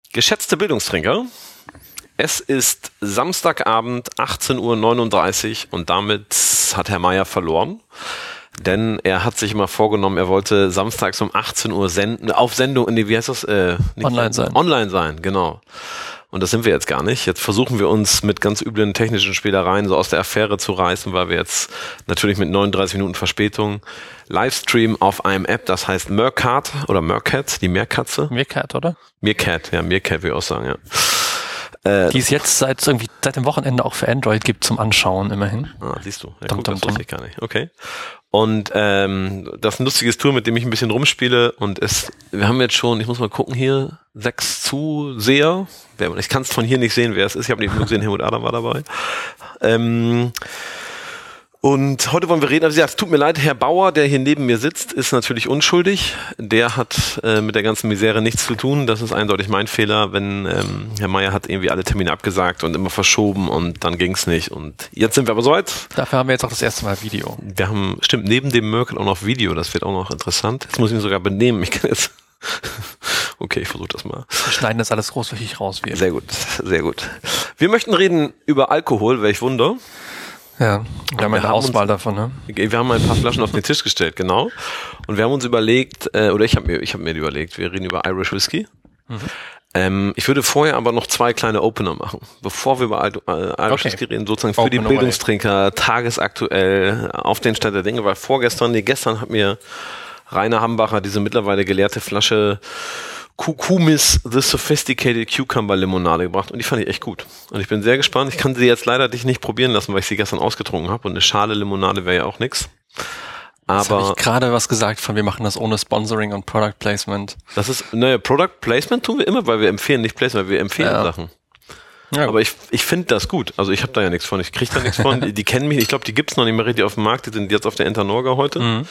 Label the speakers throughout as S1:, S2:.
S1: Geschätzte Bildungstrinker, es ist Samstagabend 18:39 Uhr und damit hat Herr Meier verloren, denn er hat sich immer vorgenommen, er wollte samstags um 18 Uhr auf Sendung, wie heißt das?
S2: Online sein.
S1: Online sein, genau. Und das sind wir jetzt gar nicht. Jetzt versuchen wir uns mit ganz üblen technischen Spielereien so aus der Affäre zu reißen, weil wir jetzt natürlich mit 39 Minuten Verspätung Livestream auf einem App, das heißt Meerkat oder Meerkat, die Meerkatze.
S2: Meerkat, oder?
S1: Meerkat würde ich auch sagen, ja.
S2: Die es jetzt seit dem Wochenende auch für Android gibt zum Anschauen immerhin.
S1: Siehst du. Ja, guck, das wusste ich gar nicht. Okay. Und das ist ein lustiges Tool, mit dem ich ein bisschen rumspiele und wir haben jetzt schon, ich muss mal gucken hier, 6 Zuseher. Ich kann es von hier nicht sehen, wer es ist. Ich habe nicht nur gesehen, Helmut Adam war dabei. Und heute wollen wir reden, also ja, es tut mir leid, Herr Bauer, der hier neben mir sitzt, ist natürlich unschuldig. Der hat mit der ganzen Misere nichts zu tun. Das ist eindeutig mein Fehler, wenn Herr Meier hat irgendwie alle Termine abgesagt und immer verschoben und dann ging's nicht. Und jetzt sind wir aber soweit.
S2: Dafür haben wir jetzt auch das erste Mal Video.
S1: Wir haben, stimmt, neben dem Merkel auch noch Video, das wird auch noch interessant. Jetzt muss ich mich sogar benehmen. Ich kann jetzt... Okay, ich versuche das mal.
S2: Wir schneiden das alles großflächig raus.
S1: Sehr gut, sehr gut. Wir möchten reden über Alkohol, welch Wunder.
S2: Ja, wir haben eine Auswahl davon, ne?
S1: Wir haben ein paar Flaschen auf den Tisch gestellt, genau. Und wir haben uns überlegt, oder ich hab mir überlegt, wir reden über Irish Whiskey. Mhm. Ich würde vorher aber noch 2 kleine Opener machen, bevor wir über Irish Whiskey reden, sozusagen für die Bildungstrinker, tagesaktuell, auf den Stand der Dinge, weil gestern hat mir Rainer Hambacher diese mittlerweile geleerte Flasche Kukumis The Sophisticated Cucumber Limonade gebracht und die fand ich echt gut. Und ich bin sehr gespannt. Ich kann sie jetzt leider dich nicht probieren lassen, weil ich sie gestern ausgetrunken habe und eine Schale Limonade wäre ja auch nix.
S2: Aber habe ich gerade was gesagt von wir machen das ohne Sponsoring und Product Placement.
S1: Das ist, Product Placement tun wir immer, weil wir empfehlen nicht Placement, weil wir empfehlen Sachen. Ja, aber ich finde das gut. Also ich habe da ja nichts von. Ich kriege da nichts von. Die kennen mich. Ich glaube, die gibt's noch nicht mehr richtig auf dem Markt. Die sind jetzt auf der Enternorga heute. Mhm.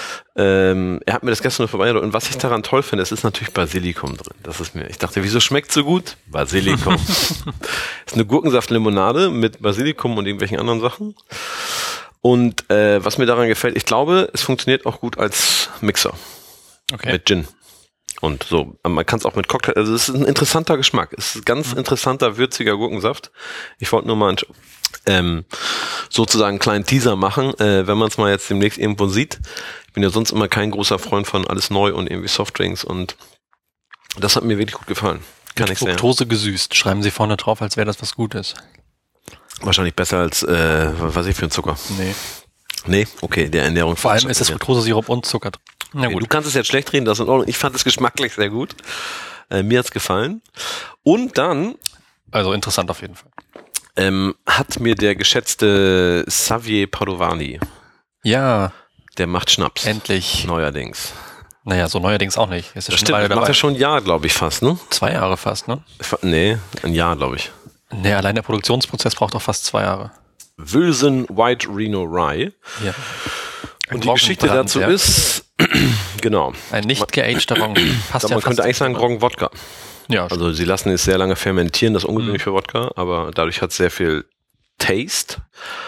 S1: Er hat mir das gestern nur vorbei. Und was ich daran toll finde, es ist natürlich Basilikum drin. Ich dachte, wieso schmeckt so gut? Basilikum. Ist eine Gurkensaftlimonade mit Basilikum und irgendwelchen anderen Sachen. Und was mir daran gefällt, ich glaube, es funktioniert auch gut als Mixer. Okay. Mit Gin. Und so, man kann es auch mit Cocktail, also es ist ein interessanter Geschmack. Es ist ein ganz interessanter, würziger Gurkensaft. Ich wollte nur mal sozusagen einen kleinen Teaser machen, wenn man es mal jetzt demnächst irgendwo sieht. Ich bin ja sonst immer kein großer Freund von alles neu und irgendwie Softdrinks und das hat mir wirklich gut gefallen. Kann ich sagen.
S2: Fructose gesüßt, schreiben Sie vorne drauf, als wäre das was Gutes.
S1: Wahrscheinlich besser als, was weiß ich für ein Zucker. Nee, okay, der Ernährung.
S2: Vor allem ist es Fructosesirup und Zucker drin.
S1: Na gut. Du kannst es jetzt schlecht reden, das ist in Ordnung. Ich fand es geschmacklich sehr gut. Mir hat's gefallen. Und dann...
S2: Also interessant auf jeden Fall.
S1: Hat mir der geschätzte Xavier Padovani.
S2: Ja.
S1: Der macht Schnaps.
S2: Endlich.
S1: Neuerdings.
S2: Naja, so neuerdings auch nicht.
S1: Ist das stimmt, macht er schon ein Jahr, glaube ich, fast, ne?
S2: 2 Jahre fast, ne?
S1: Nee, ein Jahr, glaube ich.
S2: Nee, allein der Produktionsprozess braucht auch fast 2 Jahre.
S1: Wilson White Reno Rye.
S2: Ja.
S1: Und die Geschichte dazu ist, genau.
S2: Ein nicht geagter Roggen.
S1: Man könnte eigentlich sagen Roggen-Wodka.
S2: Ja.
S1: Also sie lassen es sehr lange fermentieren, das ist ungewöhnlich für Wodka, aber dadurch hat es sehr viel Taste.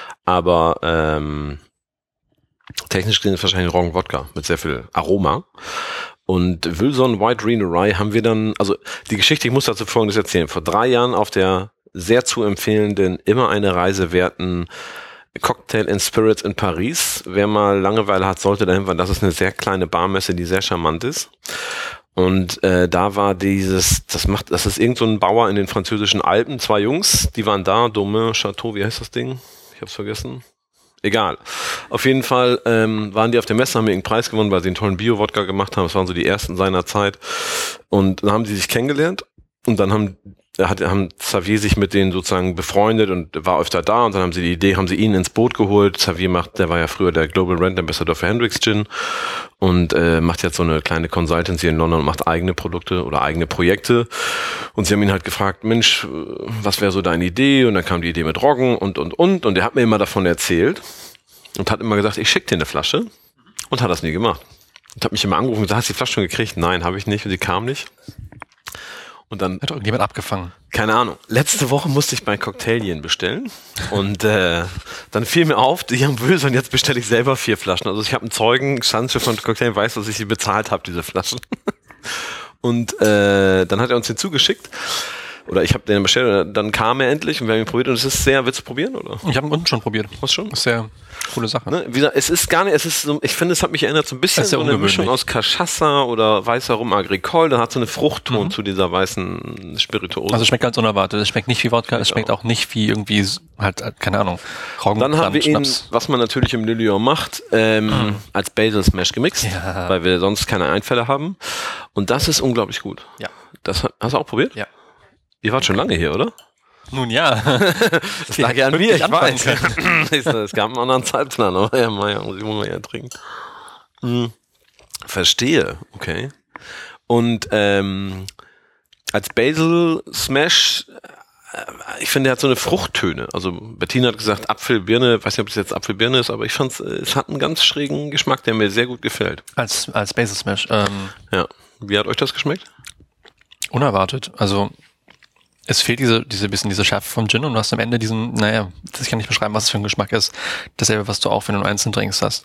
S1: Aber technisch gesehen ist es wahrscheinlich Roggen-Wodka mit sehr viel Aroma. Und Wilson White Reno Rye haben wir dann, also die Geschichte, ich muss dazu Folgendes erzählen. Vor 3 Jahren auf der sehr zu empfehlenden, immer eine Reise werten Cocktail and Spirits in Paris. Wer mal Langeweile hat, sollte dahin fahren. Das ist eine sehr kleine Barmesse, die sehr charmant ist. Und da war das ist irgend so ein Bauer in den französischen Alpen, 2 Jungs, die waren da, Domain, Chateau, wie heißt das Ding? Ich hab's vergessen. Egal. Auf jeden Fall waren die auf der Messe, haben irgendeinen Preis gewonnen, weil sie einen tollen Bio-Wodka gemacht haben. Das waren so die ersten seiner Zeit. Und dann haben sie sich kennengelernt und dann haben Xavier sich mit denen sozusagen befreundet und war öfter da und dann haben sie ihn ins Boot geholt. Xavier der war ja früher der Global Brand Ambassador für Hendrix Gin und macht jetzt so eine kleine Consultancy in London und macht eigene Produkte oder eigene Projekte. Und sie haben ihn halt gefragt, Mensch, was wäre so deine Idee? Und dann kam die Idee mit Roggen und. Und er hat mir immer davon erzählt und hat immer gesagt, ich schicke dir eine Flasche und hat das nie gemacht. Und hat mich immer angerufen und gesagt, hast du die Flasche schon gekriegt? Nein, habe ich nicht und sie kam nicht. Und dann
S2: hat irgendjemand abgefangen.
S1: Keine Ahnung. Letzte Woche musste ich bei Cocktailien bestellen und dann fiel mir auf, die haben böse und jetzt bestelle ich selber 4 Flaschen. Also ich habe einen Zeugen, Schanze von Cocktailien, weiß, dass ich sie bezahlt habe, diese Flaschen. Und dann hat er uns den zugeschickt. Oder ich habe den bestellt, dann kam er endlich und wir haben ihn probiert und es ist sehr, willst du probieren, oder?
S2: Ich habe ihn unten schon probiert.
S1: Was schon?
S2: Das ist sehr coole Sache.
S1: Ne? Wie gesagt, es ist gar nicht, es ist so, ich finde, es hat mich erinnert so ein bisschen so eine Mischung aus Cachaça oder weißer Rum Agricole, da hat so eine Fruchtton zu dieser weißen Spirituose.
S2: Also es schmeckt ganz unerwartet, es schmeckt nicht wie Wodka, es schmeckt auch nicht wie irgendwie, halt, keine Ahnung,
S1: Roggen. Dann haben wir ihn, was man natürlich im Le Lion macht, als Basil Smash gemixt, weil wir sonst keine Einfälle haben. Und das ist unglaublich gut.
S2: Ja.
S1: Das hast du auch probiert?
S2: Ja.
S1: Ihr wart schon lange hier, oder?
S2: Nun ja.
S1: Das lag ja an mir, ich weiß. Es gab einen anderen Zeitplan, aber ja, muss ich mal ja trinken. Verstehe, okay. Und als Basil Smash, ich finde, er hat so eine Fruchttöne. Also Bettina hat gesagt Apfelbirne, weiß nicht, ob es jetzt Apfelbirne ist, aber ich fand es hat einen ganz schrägen Geschmack, der mir sehr gut gefällt.
S2: Als Basil Smash.
S1: Ja. Wie hat euch das geschmeckt?
S2: Unerwartet. Also es fehlt diese Schärfe vom Gin und du hast am Ende diesen, naja, ich kann nicht beschreiben, was es für ein Geschmack ist. Dasselbe, was du auch, wenn du einzeln trinkst, hast.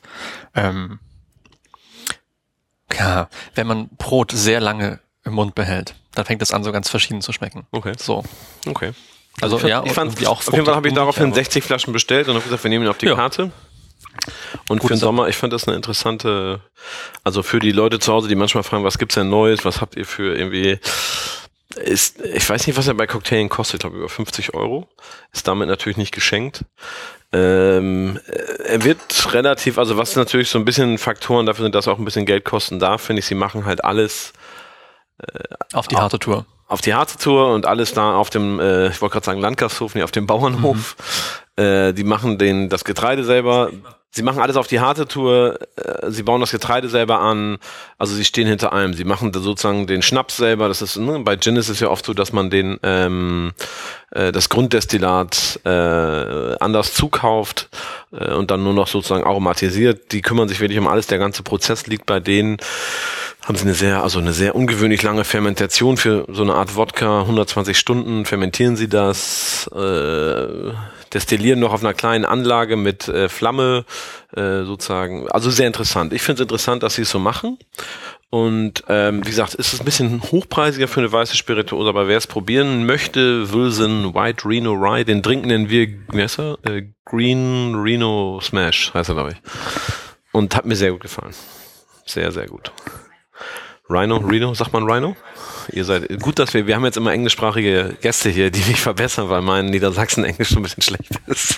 S2: Ja, wenn man Brot sehr lange im Mund behält, dann fängt es an, so ganz verschieden zu schmecken.
S1: Okay.
S2: So.
S1: Okay.
S2: Also
S1: ich fand auch auf jeden Fall habe ich daraufhin 60 Flaschen bestellt und habe gesagt, wir nehmen ihn auf die Karte. Und für den Sommer, ich fand das eine interessante, also für die Leute zu Hause, die manchmal fragen, was gibt's denn Neues, was habt ihr für irgendwie, ich weiß nicht, was er bei Cocktailen kostet, ich glaube über 50 €, ist damit natürlich nicht geschenkt. Er wird relativ, also was natürlich so ein bisschen Faktoren dafür sind, dass auch ein bisschen Geld kosten darf, finde ich, sie machen halt alles
S2: auf die harte Tour.
S1: Auf die harte Tour und alles da auf dem, ich wollte gerade sagen Landgasthof, nee, auf dem Bauernhof. Die machen das Getreide selber. Sie machen alles auf die harte Tour. Sie bauen das Getreide selber an. Also sie stehen hinter allem. Sie machen sozusagen den Schnaps selber. Das ist, bei Gin ist es ja oft so, dass man das Grunddestillat anders zukauft und dann nur noch sozusagen aromatisiert. Die kümmern sich wirklich um alles. Der ganze Prozess liegt bei denen. Haben sie eine sehr ungewöhnlich lange Fermentation für so eine Art Wodka, 120 Stunden fermentieren sie das, destillieren noch auf einer kleinen Anlage mit Flamme, sozusagen, also sehr interessant. Ich finde es interessant, dass sie es so machen und wie gesagt, ist es ein bisschen hochpreisiger für eine weiße Spirituose, aber wer es probieren möchte, Wilson White Reno Rye, den Drink nennen wir, wie heißt er? Green Reno Smash heißt er, glaube ich. Und hat mir sehr gut gefallen. Sehr, sehr gut. Reno, sagt man Rhino? Ihr seid gut, dass wir haben jetzt immer englischsprachige Gäste hier, die mich verbessern, weil mein Niedersachsen-Englisch schon ein bisschen schlecht ist.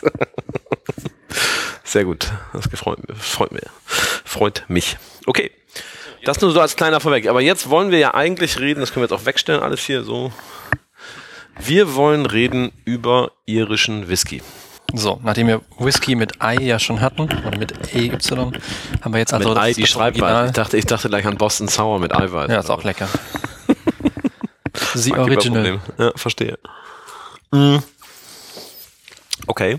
S1: Sehr gut, das freut mich. Okay, das nur so als kleiner Vorweg. Aber jetzt wollen wir ja eigentlich reden, das können wir jetzt auch wegstellen, alles hier so. Wir wollen reden über irischen Whisky.
S2: So, nachdem wir Whisky mit Ei ja schon hatten, oder mit EY, haben wir jetzt also
S1: mit Ei, die Schreibweise. Ich dachte gleich an Boston Sour mit Eiweiß.
S2: Ja, ist auch lecker. The Original.
S1: Ja, verstehe. Okay.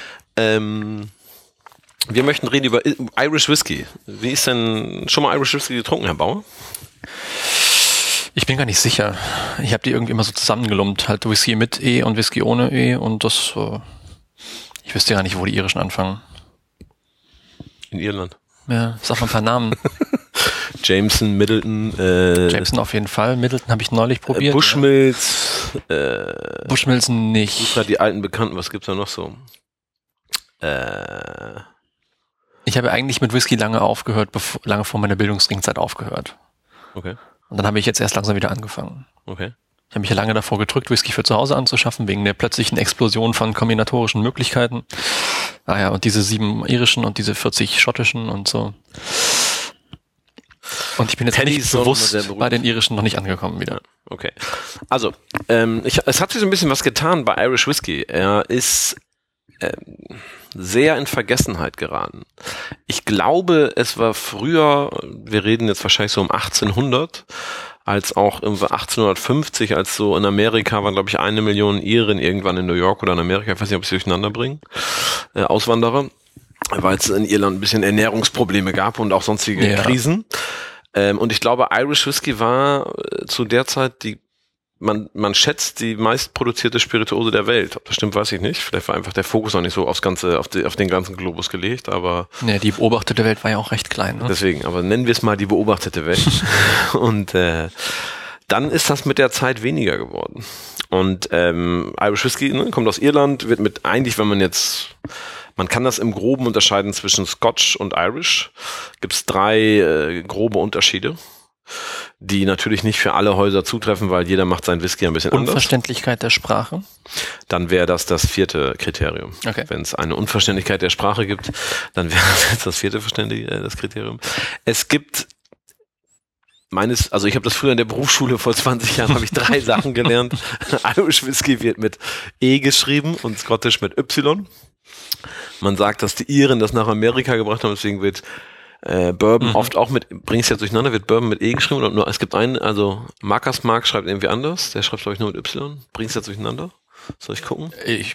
S1: Wir möchten reden über Irish Whisky. Wie ist denn schon mal Irish Whisky getrunken, Herr Bauer?
S2: Ich bin gar nicht sicher. Ich habe die irgendwie immer so zusammengelumpt. Halt Whisky mit E und Whisky ohne E und das... Ich wüsste gar nicht, wo die irischen anfangen.
S1: In Irland.
S2: Ja, sag mal ein paar Namen.
S1: Jameson, Middleton.
S2: Jameson auf jeden Fall. Middleton habe ich neulich probiert.
S1: Bushmills.
S2: Bushmills nicht.
S1: Die alten Bekannten, was gibt's da noch so?
S2: Ich habe eigentlich mit Whisky lange aufgehört, lange vor meiner Bildungsringzeit aufgehört.
S1: Okay.
S2: Und dann habe ich jetzt erst langsam wieder angefangen.
S1: Okay.
S2: Ich habe mich ja lange davor gedrückt, Whisky für zu Hause anzuschaffen, wegen der plötzlichen Explosion von kombinatorischen Möglichkeiten. Ah ja, und diese 7 irischen und diese 40 schottischen und so. Und ich bin jetzt nicht bewusst bei den irischen noch nicht angekommen wieder.
S1: Okay. Also, es hat sich so ein bisschen was getan bei Irish Whisky. Er ist sehr in Vergessenheit geraten. Ich glaube, es war früher, wir reden jetzt wahrscheinlich so um 1800, als auch 1850, als so in Amerika waren, glaube ich, 1 Million Iren irgendwann in New York oder in Amerika, ich weiß nicht, ob sie durcheinander bringen, Auswanderer, weil es in Irland ein bisschen Ernährungsprobleme gab und auch sonstige Krisen. Und ich glaube, Irish Whisky war zu der Zeit man schätzt die meistproduzierte Spirituose der Welt. Ob das stimmt, weiß ich nicht. Vielleicht war einfach der Fokus noch nicht so auf den ganzen Globus gelegt, aber...
S2: Ja, die beobachtete Welt war ja auch recht klein. Ne?
S1: Deswegen, aber nennen wir es mal die beobachtete Welt. Und Dann ist das mit der Zeit weniger geworden. Und Irish Whiskey, ne, kommt aus Irland, wird mit eigentlich, wenn man kann das im Groben unterscheiden zwischen Scotch und Irish. Gibt es 3 grobe Unterschiede, die natürlich nicht für alle Häuser zutreffen, weil jeder macht sein Whisky ein bisschen anders.
S2: Unverständlichkeit der Sprache?
S1: Dann wäre das 4. Kriterium.
S2: Okay.
S1: Wenn es eine Unverständlichkeit der Sprache gibt, dann wäre das jetzt das 4. das Kriterium. Es gibt also ich habe das früher in der Berufsschule vor 20 Jahren, habe ich 3 Sachen gelernt. Irish Whisky wird mit E geschrieben und Scottish mit Y. Man sagt, dass die Iren das nach Amerika gebracht haben, deswegen wird Bourbon oft auch bringst du jetzt durcheinander, wird Bourbon mit E geschrieben und nur, es gibt einen, also Marcus Mark schreibt irgendwie anders, der schreibt glaube ich nur mit Y. Bringst du jetzt durcheinander? Soll ich gucken?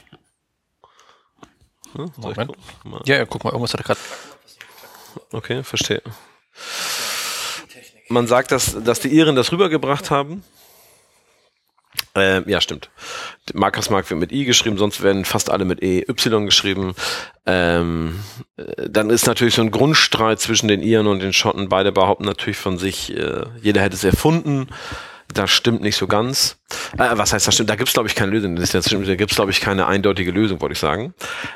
S2: Soll ich gucken? Ja, guck mal, irgendwas hat er gerade.
S1: Okay, verstehe. Man sagt, dass die Iren das rübergebracht haben. Ja, stimmt. Marcus Mark wird mit I geschrieben, sonst werden fast alle mit EY geschrieben. Dann ist natürlich so ein Grundstreit zwischen den Iren und den Schotten. Beide behaupten natürlich von sich, jeder hätte es erfunden. Das stimmt nicht so ganz. Was heißt das stimmt? Da gibt es, glaube ich, keine Lösung. Da gibt es, glaube ich, keine eindeutige Lösung, wollte ich sagen.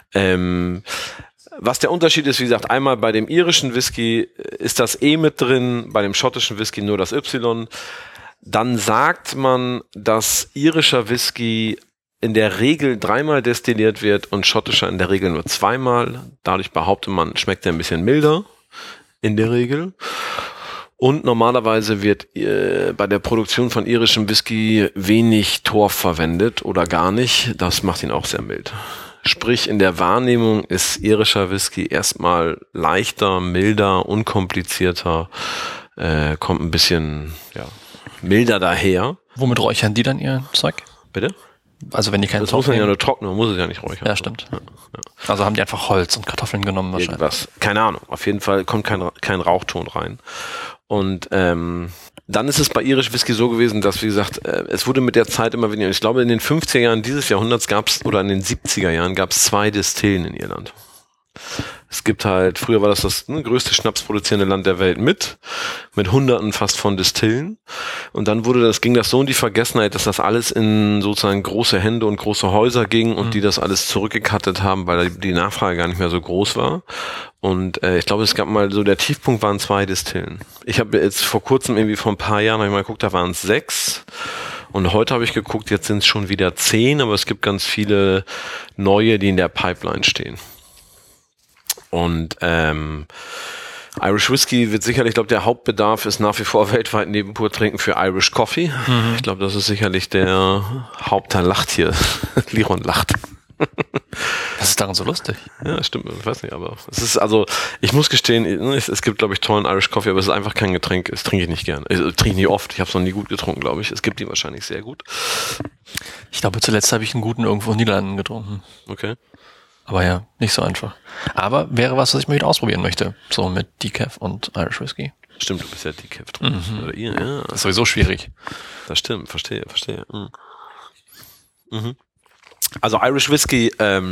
S1: Was der Unterschied ist, wie gesagt, einmal bei dem irischen Whisky ist das E mit drin, bei dem schottischen Whisky nur das Y. Dann sagt man, dass irischer Whisky in der Regel 3-mal destilliert wird und schottischer in der Regel nur 2-mal. Dadurch behauptet man, schmeckt er ein bisschen milder in der Regel. Und normalerweise wird bei der Produktion von irischem Whisky wenig Torf verwendet oder gar nicht. Das macht ihn auch sehr mild. Sprich, in der Wahrnehmung ist irischer Whisky erstmal leichter, milder, unkomplizierter, kommt ein bisschen milder daher.
S2: Womit räuchern die dann ihr Zeug?
S1: Bitte?
S2: Also wenn die keine
S1: Das muss man ja nur trocknen, man muss es ja nicht räuchern.
S2: Ja, stimmt. Ja. Also haben die einfach Holz und Kartoffeln genommen wahrscheinlich.
S1: Irgendwas. Keine Ahnung. Auf jeden Fall kommt kein Rauchton rein. Und dann ist es bei Irish Whisky so gewesen, dass, wie gesagt, es wurde mit der Zeit immer weniger. Ich glaube, in den 50er Jahren dieses Jahrhunderts oder in den 70er Jahren gab es 2 Distillen in Irland. Es gibt halt, früher war das größte schnapsproduzierende Land der Welt mit Hunderten fast von Distillen. Und dann ging das so in die Vergessenheit, dass das alles in sozusagen große Hände und große Häuser ging und die das alles zurückgekattet haben, weil die Nachfrage gar nicht mehr so groß war. Und ich glaube, es gab mal so, der Tiefpunkt waren 2 Distillen. Ich habe jetzt vor kurzem irgendwie vor ein paar Jahren habe ich mal geguckt, da waren es 6. Und heute habe ich geguckt, jetzt sind es schon wieder 10, aber es gibt ganz viele neue, die in der Pipeline stehen. Und Irish Whisky wird sicherlich, ich glaube, der Hauptbedarf ist nach wie vor weltweit neben pur Trinken für Irish Coffee. Ich glaube, das ist sicherlich der Hauptteil. Lacht hier. Liron lacht.
S2: Was ist daran so lustig?
S1: Ja, stimmt, ich weiß nicht, aber es ist, also, ich muss gestehen, es gibt, glaube ich, tollen Irish Coffee, aber es ist einfach kein Getränk, das trinke ich nicht gern. Trinke ich nicht oft, ich habe es noch nie gut getrunken, glaube ich. Es gibt die wahrscheinlich sehr gut.
S2: Ich glaube, zuletzt habe ich einen guten irgendwo in den Niederlanden getrunken.
S1: Okay.
S2: Aber ja, nicht so einfach. Aber wäre was ich mal wieder ausprobieren möchte. So mit Decaf und Irish Whisky.
S1: Stimmt, du bist ja Decaf drin. Oder ihr, ja.
S2: Das ist sowieso schwierig.
S1: Das stimmt, verstehe. Also Irish Whisky,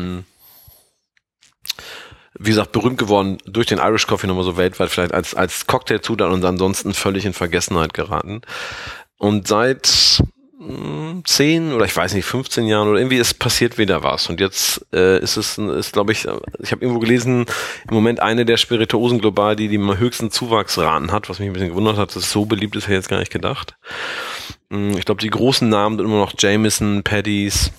S1: wie gesagt, berühmt geworden durch den Irish Coffee nochmal so weltweit, vielleicht als Cocktailzutat und ansonsten völlig in Vergessenheit geraten. Und seit 10 oder ich weiß nicht, 15 Jahren oder irgendwie passiert wieder was. Und jetzt ist glaube ich habe irgendwo gelesen, im Moment eine der Spirituosen global, die höchsten Zuwachsraten hat, was mich ein bisschen gewundert hat, dass es so beliebt ist, hätte ich jetzt gar nicht gedacht. Ich glaube, die großen Namen sind immer noch Jameson, Paddy's,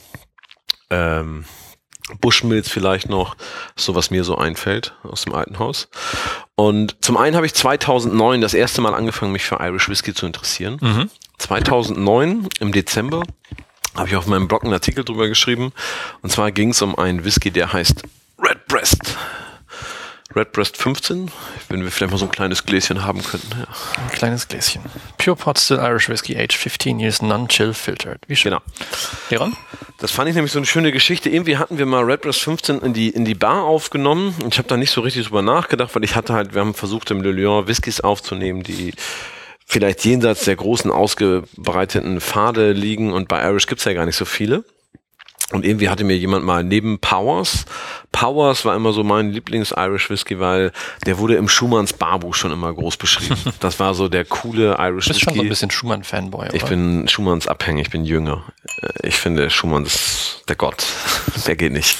S1: Bushmills vielleicht noch, so was mir so einfällt aus dem alten Haus. Und zum einen habe ich 2009 das erste Mal angefangen, mich für Irish Whisky zu interessieren. 2009 im Dezember habe ich auf meinem Blog einen Artikel drüber geschrieben. Und zwar ging es um einen Whisky, der heißt Redbreast. Redbreast 15, wenn wir vielleicht mal so ein kleines Gläschen haben könnten. Ja.
S2: Ein kleines Gläschen. Pure Pot Still Irish Whisky, aged 15 years, non-chill filtered. Wie schön.
S1: Genau.
S2: Leron?
S1: Das fand ich nämlich so eine schöne Geschichte. Irgendwie hatten wir mal Redbreast 15 in die Bar aufgenommen. Und ich habe da nicht so richtig drüber nachgedacht, weil wir haben versucht, im Le Lion Whiskys aufzunehmen, die vielleicht jenseits der großen ausgebreiteten Pfade liegen. Und bei Irish gibt's ja gar nicht so viele. Und irgendwie hatte mir jemand mal neben Powers war immer so mein Lieblings-Irish-Whisky, weil der wurde im Schumanns Barbuch schon immer groß beschrieben. Das war so der coole Irish-Whisky.
S2: Du bist schon so ein bisschen Schumann-Fanboy, oder?
S1: Ich bin Schumanns abhängig, ich bin jünger. Ich finde, Schumann ist der Gott. Mehr geht nicht.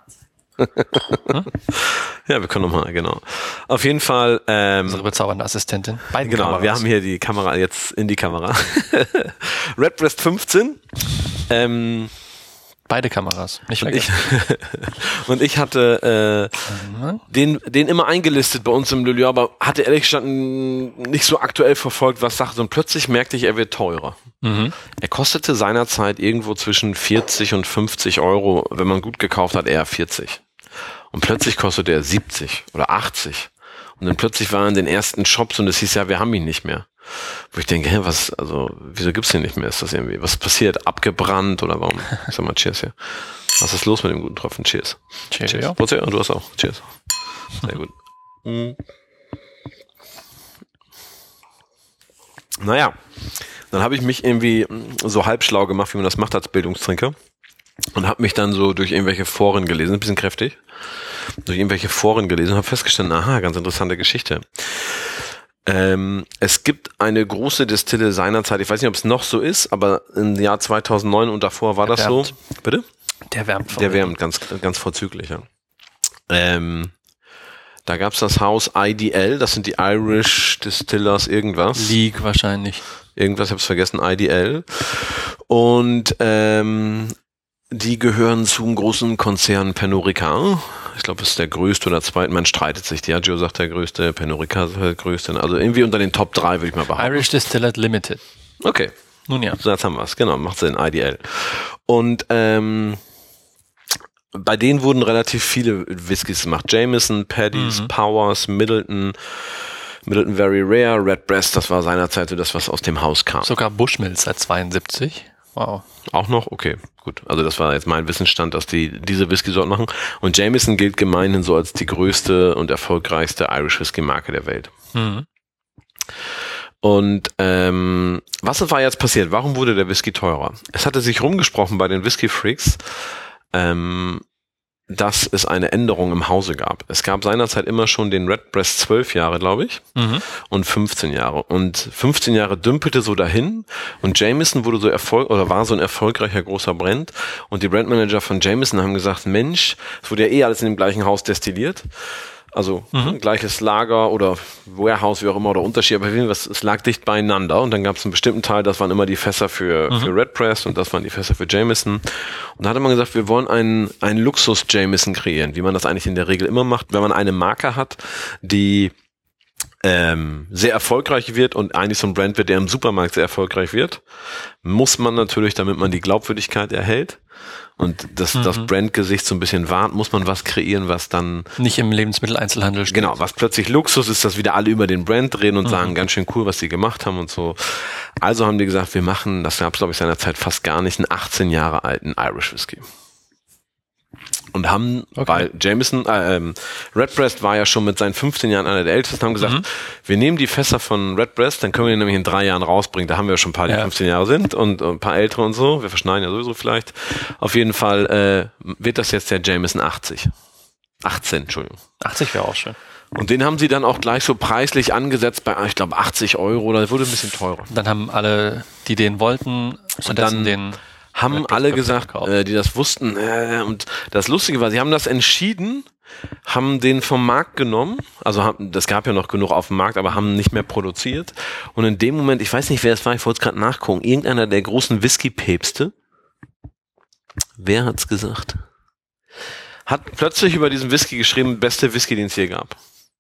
S1: Ja, wir können nochmal, genau. Auf jeden Fall.
S2: Unsere bezaubernde Assistentin.
S1: Beide genau, Kameras. Wir haben hier die Kamera jetzt in die Kamera. Redbreast 15.
S2: Beide Kameras, nicht vergessen.
S1: Und ich hatte den immer eingelistet bei uns im Lilly, aber hatte ehrlich gesagt nicht so aktuell verfolgt, was Sache ist. Und plötzlich merkte ich, er wird teurer. Mhm. Er kostete seinerzeit irgendwo zwischen 40 und 50 Euro, wenn man gut gekauft hat, eher 40. Und plötzlich kostete er 70 oder 80. Und dann plötzlich war er in den ersten Shops und es hieß ja, wir haben ihn nicht mehr. Wo ich denke, wieso gibt's den nicht mehr? Ist das irgendwie, was passiert? Abgebrannt oder warum? Ich sag mal, cheers hier. Was ist los mit dem guten Tropfen? Cheers.
S2: Cheers. Ja.
S1: Du hast auch. Cheers. Sehr gut. Naja, dann habe ich mich irgendwie so halb schlau gemacht, wie man das macht als Bildungstrinker. Und habe mich dann so durch irgendwelche Foren gelesen, ein bisschen kräftig, durch irgendwelche Foren gelesen und habe festgestellt, aha, ganz interessante Geschichte. Es gibt eine große Distille seinerzeit, ich weiß nicht, ob es noch so ist, aber im Jahr 2009 und davor war das so. Bitte?
S2: Der wärmt.
S1: Der wärmt, ganz, ganz vorzüglich, ja. Da gab's das Haus IDL, das sind die Irish Distillers irgendwas.
S2: League wahrscheinlich.
S1: Irgendwas, ich hab's vergessen, IDL. Und die gehören zum großen Konzern Pernod Ricard. Ich glaube, es ist der größte oder zweite. Man streitet sich. Diageo sagt der größte, Pernod Ricard sagt der größte. Also irgendwie unter den Top 3 würde ich mal behaupten.
S2: Irish Distillers Limited.
S1: Okay.
S2: Nun ja.
S1: So, jetzt haben wir es. Genau, macht Sinn. IDL. Und bei denen wurden relativ viele Whiskys gemacht. Jameson, Paddy's, Powers, Middleton Very Rare, Redbreast. Das war seinerzeit so das, was aus dem Haus kam.
S2: Sogar Bushmills seit 72. Wow.
S1: Auch noch? Okay, gut. Also das war jetzt mein Wissensstand, dass die diese Whisky-Sorten machen. Und Jameson gilt gemeinhin so als die größte und erfolgreichste Irish Whisky-Marke der Welt. Mhm. Und was war jetzt passiert? Warum wurde der Whisky teurer? Es hatte sich rumgesprochen bei den Whisky-Freaks, dass es eine Änderung im Hause gab. Es gab seinerzeit immer schon den Redbreast 12 Jahre, glaube ich, und 15 Jahre. Und 15 Jahre dümpelte so dahin und Jameson wurde war so ein erfolgreicher großer Brand und die Brandmanager von Jameson haben gesagt, Mensch, es wurde ja alles in dem gleichen Haus destilliert. Also gleiches Lager oder Warehouse, wie auch immer, oder Unterschied, aber es lag dicht beieinander und dann gab es einen bestimmten Teil, das waren immer die Fässer für Redbreast und das waren die Fässer für Jameson. Und da hatte man gesagt, wir wollen einen Luxus-Jameson kreieren, wie man das eigentlich in der Regel immer macht, wenn man eine Marke hat, die sehr erfolgreich wird und eigentlich so ein Brand wird, der im Supermarkt sehr erfolgreich wird, muss man natürlich, damit man die Glaubwürdigkeit erhält und das Brandgesicht so ein bisschen wahrt, muss man was kreieren, was dann
S2: nicht im Lebensmitteleinzelhandel steht.
S1: Genau, was plötzlich Luxus ist, dass wieder alle über den Brand reden und sagen, ganz schön cool, was sie gemacht haben und so. Also haben die gesagt, wir machen, das gab es glaube ich seinerzeit fast gar nicht, einen 18 Jahre alten Irish Whisky. Und haben, weil Jameson, Redbreast war ja schon mit seinen 15 Jahren einer der ältesten, haben gesagt, wir nehmen die Fässer von Redbreast, dann können wir die nämlich in 3 Jahren rausbringen. Da haben wir ja schon ein paar, die 15 Jahre sind und ein paar ältere und so. Wir verschneiden ja sowieso vielleicht. Auf jeden Fall wird das jetzt der Jameson 18, Entschuldigung.
S2: 80 wäre auch schön.
S1: Und den haben sie dann auch gleich so preislich angesetzt bei, ich glaube, 80 Euro, oder wurde ein bisschen teurer.
S2: Dann haben alle, die den wollten, stattdessen den...
S1: Haben alle gesagt, die das wussten. Und das Lustige war, sie haben das entschieden, haben den vom Markt genommen, also das gab ja noch genug auf dem Markt, aber haben nicht mehr produziert. Und in dem Moment, ich weiß nicht, wer es war, ich wollte es gerade nachgucken, irgendeiner der großen Whisky-Päpste, wer hat's gesagt, hat plötzlich über diesen Whisky geschrieben, beste Whisky, den es je gab.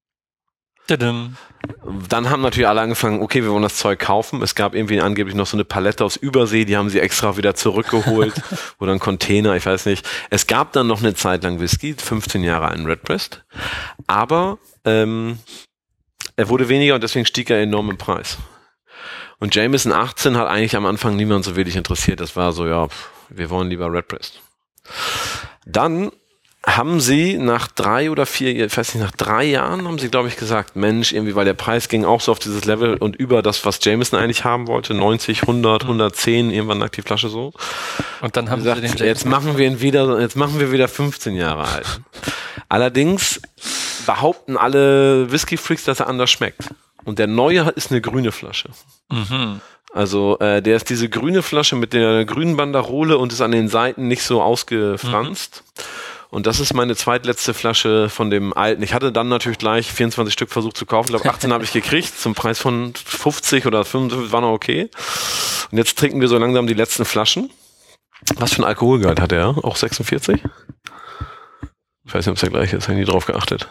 S2: Tadam.
S1: Dann haben natürlich alle angefangen, okay, wir wollen das Zeug kaufen. Es gab irgendwie angeblich noch so eine Palette aus Übersee, die haben sie extra wieder zurückgeholt. Oder ein Container, ich weiß nicht. Es gab dann noch eine Zeit lang Whisky, 15 Jahre alten Redbreast. Aber er wurde weniger und deswegen stieg er enorm im Preis. Und Jameson 18 hat eigentlich am Anfang niemand so wirklich interessiert. Das war so, ja, wir wollen lieber Redbreast. Dann haben sie nach 3 oder 4, ich weiß nicht, nach 3 Jahren haben sie, glaube ich, gesagt, Mensch, irgendwie, weil der Preis ging auch so auf dieses Level und über das, was Jameson eigentlich haben wollte, 90, 100, 110, irgendwann lag die Flasche so.
S2: Und dann haben
S1: gesagt,
S2: sie den Jameson.
S1: jetzt machen wir wieder 15 Jahre alt. Allerdings behaupten alle Whisky-Freaks, dass er anders schmeckt. Und der neue ist eine grüne Flasche.
S2: Mhm.
S1: Also der ist diese grüne Flasche mit der grünen Banderole und ist an den Seiten nicht so ausgefranst. Und das ist meine zweitletzte Flasche von dem alten. Ich hatte dann natürlich gleich 24 Stück versucht zu kaufen. Ich glaube, 18 habe ich gekriegt zum Preis von 50 oder 55, war noch okay. Und jetzt trinken wir so langsam die letzten Flaschen. Was für ein Alkoholgehalt hat er? Auch 46? Ich weiß nicht, ob es der gleiche ist. Habe ich nie drauf geachtet.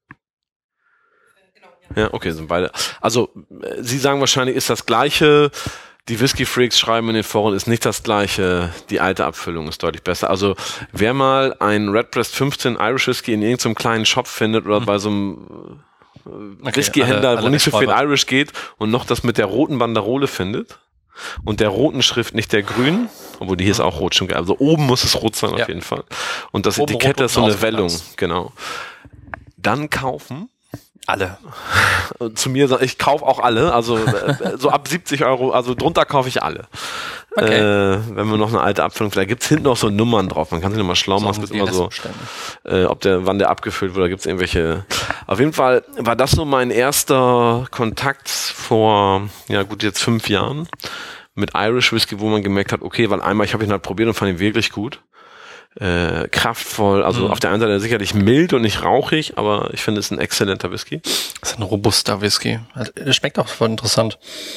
S1: Ja, okay, sind beide. Also, Sie sagen wahrscheinlich, ist das Gleiche. Die Whisky-Freaks schreiben in den Foren, ist nicht das Gleiche. Die alte Abfüllung ist deutlich besser. Also, wer mal ein Redbreast 15 Irish Whisky in irgendeinem kleinen Shop findet oder bei so einem Whisky-Händler, wo nicht so viel Irish geht und noch das mit der roten Banderole findet und der roten Schrift, nicht der grünen, obwohl die hier ist auch rot, schon geil. Also oben muss es rot sein auf jeden Fall. Und das oben Etikett ist so eine Wellung, genau. Dann kaufen.
S2: Alle.
S1: Zu mir, ich kaufe auch alle, also so ab 70 €, also drunter kaufe ich alle. Okay. Wenn wir noch eine alte Abfüllung, vielleicht gibt's hinten noch so Nummern drauf, man kann sich nochmal schlau machen, es gibt immer so, wann der abgefüllt wurde, da gibt's irgendwelche. Auf jeden Fall war das so mein erster Kontakt vor, ja gut, jetzt 5 Jahren mit Irish Whisky, wo man gemerkt hat, okay, weil einmal, ich habe ihn halt probiert und fand ihn wirklich gut. Kraftvoll, also auf der einen Seite sicherlich mild und nicht rauchig, aber ich finde, es ist ein exzellenter Whisky.
S2: Das ist ein robuster Whisky. Also, der schmeckt auch voll interessant.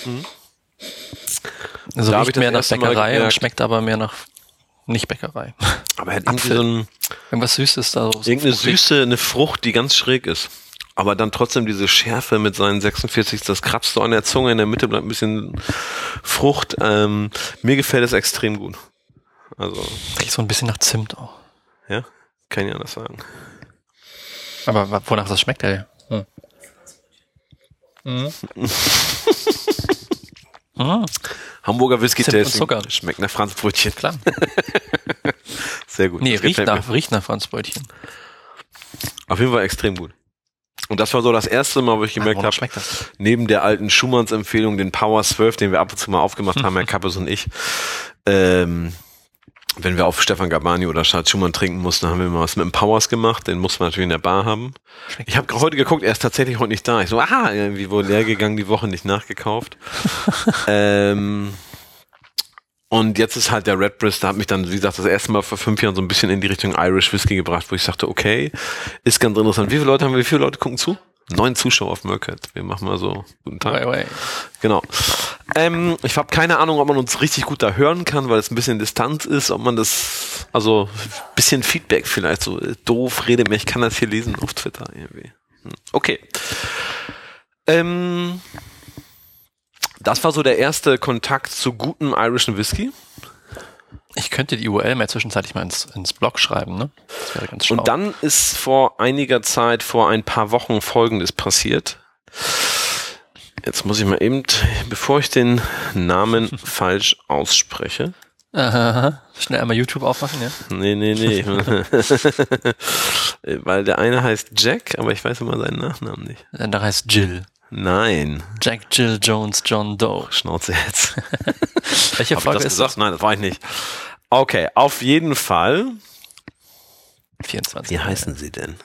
S2: Also da riecht mehr nach Bäckerei und schmeckt aber mehr nach Nicht-Bäckerei.
S1: Aber er hat irgendwie so ein...
S2: Irgendwas Süßes da. So
S1: irgendeine Süße, eine Frucht, die ganz schräg ist. Aber dann trotzdem diese Schärfe mit seinen 46, das kratzt so an der Zunge, in der Mitte bleibt ein bisschen Frucht. Mir gefällt es extrem gut. Also
S2: riecht so ein bisschen nach Zimt auch.
S1: Ja, kann ich anders sagen.
S2: Aber wonach das schmeckt, ey?
S1: Hamburger Whisky-Tasting.
S2: Zucker.
S1: Schmeckt nach Franzbrötchen.
S2: Klar.
S1: Sehr gut.
S2: Nee, riecht nach Franzbrötchen.
S1: Auf jeden Fall extrem gut. Und das war so das erste Mal, wo ich gemerkt habe, neben der alten Schumanns Empfehlung, den Power 12, den wir ab und zu mal aufgemacht haben, Herr Kappes und ich, wenn wir auf Stefan Gabani oder Charles Schumann trinken mussten, haben wir mal was mit dem Powers gemacht. Den mussten wir natürlich in der Bar haben. Ich habe heute geguckt, er ist tatsächlich heute nicht da. Ich so, irgendwie wohl leer gegangen, die Woche nicht nachgekauft. Und jetzt ist halt der Redbreast, da hat mich dann, wie gesagt, das erste Mal vor 5 Jahren so ein bisschen in die Richtung Irish Whisky gebracht, wo ich sagte, okay, ist ganz interessant. Wie viele Leute gucken zu? 9 Zuschauer auf Mercat. Wir machen mal so, guten Tag. Genau. Ich habe keine Ahnung, ob man uns richtig gut da hören kann, weil es ein bisschen Distanz ist, ob man das, also ein bisschen Feedback vielleicht, so doof, redet mir, ich kann das hier lesen auf Twitter irgendwie. Okay. Das war so der erste Kontakt zu gutem irischen Whisky.
S2: Ich könnte die URL mal zwischenzeitlich mal ins Blog schreiben, ne? Das wäre ganz schlau.
S1: Und dann ist vor einiger Zeit, vor ein paar Wochen Folgendes passiert. Jetzt muss ich mal eben, bevor ich den Namen falsch ausspreche.
S2: Aha. Schnell einmal YouTube aufmachen, ja?
S1: Nee. Weil der eine heißt Jack, aber ich weiß immer seinen Nachnamen nicht.
S2: Der andere heißt Jill.
S1: Nein.
S2: Jack, Jill, Jones, John Doe.
S1: Schnauze jetzt.
S2: Welche Folge ist das?
S1: Nein, das war ich nicht. Okay, auf jeden Fall.
S2: 24.
S1: Wie heißen sie denn?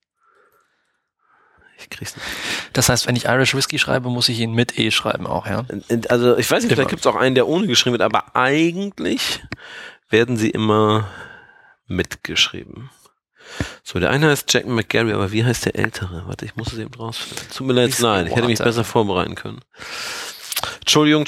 S1: Ich krieg's nicht.
S2: Das heißt, wenn ich Irish Whisky schreibe, muss ich ihn mit E schreiben auch, ja?
S1: Also ich weiß nicht, vielleicht gibt es auch einen, der ohne geschrieben wird, aber eigentlich werden sie immer mitgeschrieben. So, der eine heißt Jack McGarry, aber wie heißt der Ältere? Warte, ich muss es eben rausfinden. Tut mir leid, nein, ich hätte mich besser vorbereiten können. Entschuldigung.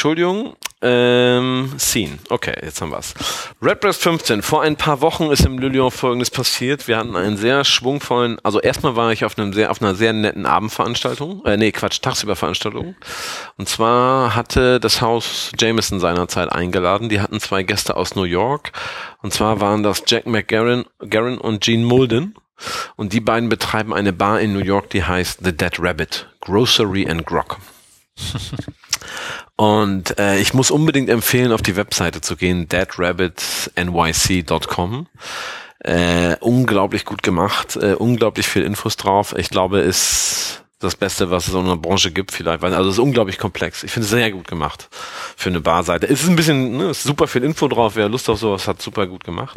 S1: Scene. Okay, jetzt haben wir's. Redbreast 15. Vor ein paar Wochen ist im Le Lion Folgendes passiert. Wir hatten einen sehr schwungvollen, also erstmal war ich auf einer sehr netten Abendveranstaltung, Tagsüberveranstaltung. Und zwar hatte das Haus Jameson seinerzeit eingeladen. Die hatten 2 Gäste aus New York. Und zwar waren das Jack McGarren und Gene Mulden. Und die beiden betreiben eine Bar in New York, die heißt The Dead Rabbit. Grocery and Grog. Und ich muss unbedingt empfehlen, auf die Webseite zu gehen, deadrabbitnyc.com. Unglaublich gut gemacht, unglaublich viel Infos drauf. Ich glaube, ist das Beste, was es in unserer Branche gibt vielleicht. Also es ist unglaublich komplex. Ich finde es sehr gut gemacht für eine Barseite. Es ist ein bisschen, ist super viel Info drauf. Wer Lust auf sowas hat, super gut gemacht.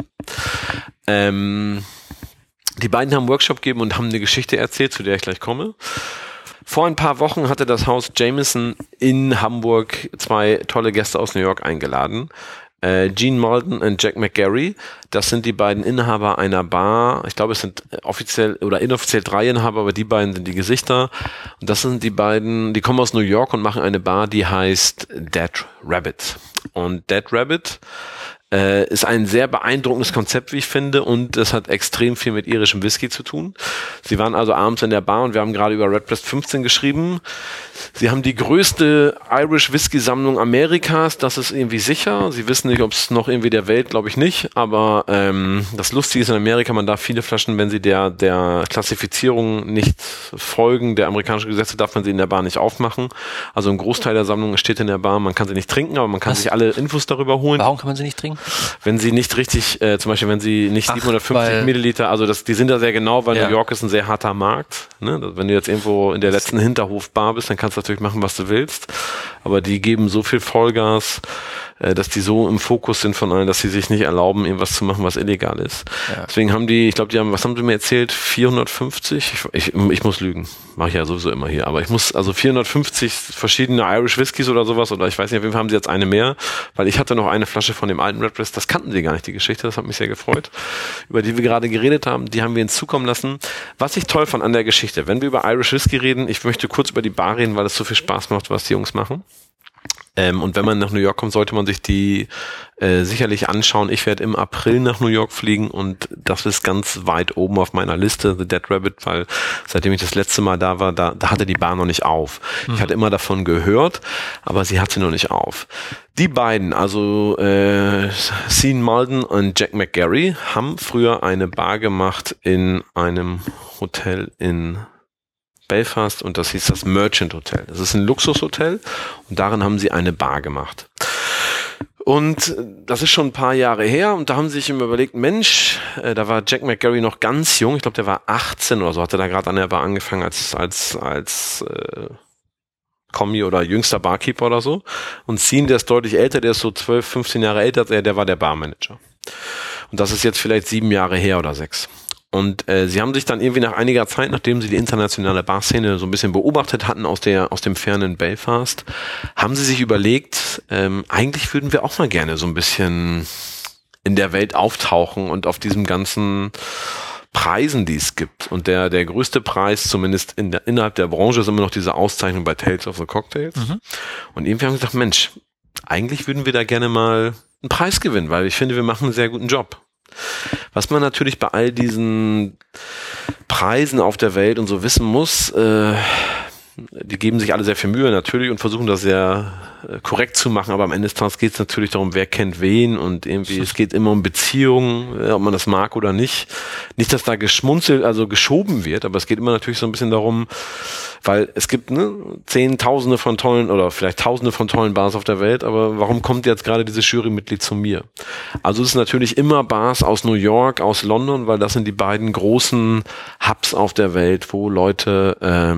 S1: Die beiden haben einen Workshop gegeben und haben eine Geschichte erzählt, zu der ich gleich komme. Vor ein paar Wochen hatte das Haus Jameson in Hamburg 2 tolle Gäste aus New York eingeladen. Gene Malden und Jack McGarry, das sind die beiden Inhaber einer Bar. Ich glaube, es sind offiziell oder inoffiziell 3 Inhaber, aber die beiden sind die Gesichter. Und das sind die beiden, die kommen aus New York und machen eine Bar, die heißt Dead Rabbit. Und Dead Rabbit ist ein sehr beeindruckendes Konzept, wie ich finde, und es hat extrem viel mit irischem Whisky zu tun. Sie waren also abends in der Bar und wir haben gerade über Redbreast 15 geschrieben. Sie haben die größte Irish Whisky Sammlung Amerikas, das ist irgendwie sicher. Sie wissen nicht, ob es noch irgendwie der Welt, glaube ich nicht, aber das Lustige ist in Amerika, man darf viele Flaschen, wenn sie der Klassifizierung nicht folgen, der amerikanischen Gesetze, darf man sie in der Bar nicht aufmachen. Also ein Großteil der Sammlung steht in der Bar, man kann sie nicht trinken, aber man kann sich alle Infos darüber holen.
S2: Warum kann man sie nicht trinken?
S1: Wenn sie nicht richtig, zum Beispiel wenn sie nicht 750 Milliliter, also die sind da sehr genau, weil New York ist ein sehr harter Markt. Ne? Wenn du jetzt irgendwo in der letzten Hinterhofbar bist, dann kannst du natürlich machen, was du willst. Aber die geben so viel Vollgas, dass die so im Fokus sind von allen, dass sie sich nicht erlauben, irgendwas zu machen, was illegal ist. Ja. Deswegen haben die, ich glaube, die haben, was haben sie mir erzählt? 450? Ich muss lügen. Mache ich ja sowieso immer hier. Aber ich muss, also 450 verschiedene Irish Whiskys oder sowas, oder ich weiß nicht, auf jeden Fall haben sie jetzt eine mehr, weil ich hatte noch eine Flasche von dem alten Redbreast, das kannten sie gar nicht, die Geschichte, das hat mich sehr gefreut, über die wir gerade geredet haben, die haben wir hinzukommen lassen. Was ich toll fand an der Geschichte, wenn wir über Irish Whisky reden, ich möchte kurz über die Bar reden, weil es so viel Spaß macht, was die Jungs machen. Und wenn man nach New York kommt, sollte man sich die sicherlich anschauen. Ich werde im April nach New York fliegen und das ist ganz weit oben auf meiner Liste, The Dead Rabbit, weil seitdem ich das letzte Mal da war, da hatte die Bar noch nicht auf. Ich hatte immer davon gehört, aber sie hat sie noch nicht auf. Die beiden, also Gene Malden und Jack McGarry, haben früher eine Bar gemacht in einem Hotel in Belfast und das hieß das Merchant Hotel. Das ist ein Luxushotel und darin haben sie eine Bar gemacht. Und das ist schon ein paar Jahre her und da haben sie sich immer überlegt, Mensch, da war Jack McGarry noch ganz jung, ich glaube, der war 18 oder so, hatte da gerade an der Bar angefangen als Kommi oder jüngster Barkeeper oder so. Und Gene, der ist deutlich älter, der ist so 12, 15 Jahre älter, der war der Barmanager. Und das ist jetzt vielleicht 7 Jahre her oder 6. Und sie haben sich dann irgendwie nach einiger Zeit, nachdem sie die internationale Barszene so ein bisschen beobachtet hatten aus dem fernen Belfast, haben sie sich überlegt, eigentlich würden wir auch mal gerne so ein bisschen in der Welt auftauchen und auf diesem ganzen Preisen, die es gibt. Und der größte Preis, zumindest innerhalb der Branche, ist immer noch diese Auszeichnung bei Tales of the Cocktails. Mhm. Und irgendwie haben sie gesagt, Mensch, eigentlich würden wir da gerne mal einen Preis gewinnen, weil ich finde, wir machen einen sehr guten Job. Was man natürlich bei all diesen Preisen auf der Welt und so wissen muss, die geben sich alle sehr viel Mühe natürlich und versuchen das sehr korrekt zu machen, aber am Ende des Tages geht es natürlich darum, wer kennt wen und irgendwie, es geht immer um Beziehungen, ob man das mag oder nicht. Nicht, dass da geschmunzelt, also geschoben wird, aber es geht immer natürlich so ein bisschen darum, weil es gibt Zehntausende von tollen oder vielleicht Tausende von tollen Bars auf der Welt, aber warum kommt jetzt gerade dieses Jurymitglied zu mir? Also es ist natürlich immer Bars aus New York, aus London, weil das sind die beiden großen Hubs auf der Welt, wo Leute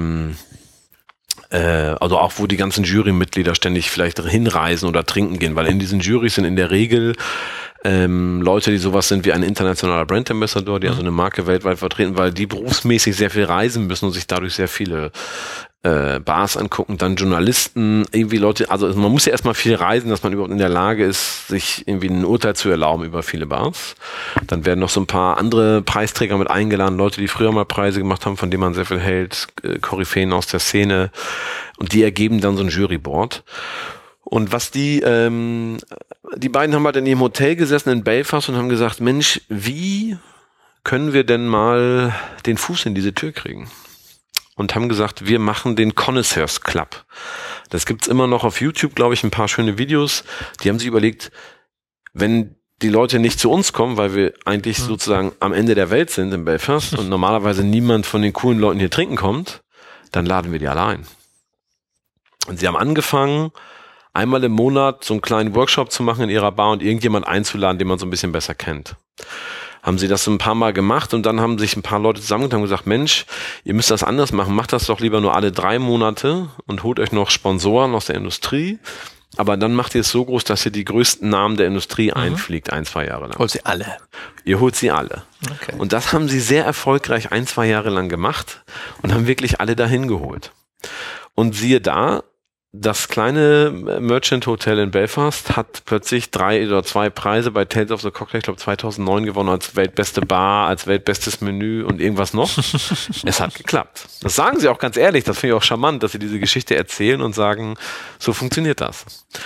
S1: also auch wo die ganzen Jurymitglieder ständig vielleicht hinreisen oder trinken gehen, weil in diesen Jurys sind in der Regel Leute, die sowas sind wie ein internationaler Brand Ambassador, die also eine Marke weltweit vertreten, weil die berufsmäßig sehr viel reisen müssen und sich dadurch sehr viele Bars angucken, dann Journalisten, irgendwie Leute, also man muss ja erstmal viel reisen, dass man überhaupt in der Lage ist, sich irgendwie ein Urteil zu erlauben über viele Bars. Dann werden noch so ein paar andere Preisträger mit eingeladen, Leute, die früher mal Preise gemacht haben, von denen man sehr viel hält, Koryphäen aus der Szene, und die ergeben dann so ein Juryboard. Und was die beiden haben halt in ihrem Hotel gesessen in Belfast und haben gesagt, Mensch, wie können wir denn mal den Fuß in diese Tür kriegen? Und haben gesagt, wir machen den Connoisseurs Club. Das gibt's immer noch auf YouTube, glaube ich, ein paar schöne Videos. Die haben sich überlegt, wenn die Leute nicht zu uns kommen, weil wir eigentlich sozusagen am Ende der Welt sind in Belfast und normalerweise niemand von den coolen Leuten hier trinken kommt, dann laden wir die alle ein. Und sie haben angefangen, einmal im Monat so einen kleinen Workshop zu machen in ihrer Bar und irgendjemand einzuladen, den man so ein bisschen besser kennt. haben sie das ein paar Mal gemacht und dann haben sich ein paar Leute zusammengetan und gesagt, Mensch, ihr müsst das anders machen, macht das doch lieber nur alle 3 Monate und holt euch noch Sponsoren aus der Industrie, aber dann macht ihr es so groß, dass ihr die größten Namen der Industrie einfliegt, 1-2 Jahre lang.
S2: Holt sie alle.
S1: Ihr holt sie alle.
S2: Okay.
S1: Und das haben sie sehr erfolgreich 1-2 Jahre lang gemacht und haben wirklich alle dahin geholt. Und siehe da, das kleine Merchant Hotel in Belfast hat plötzlich 3 oder 2 Preise bei Tales of the Cocktail, ich glaube 2009 gewonnen, als weltbeste Bar, als weltbestes Menü und irgendwas noch. Es hat geklappt. Das sagen sie auch ganz ehrlich, das finde ich auch charmant, dass sie diese Geschichte erzählen und sagen, so funktioniert das.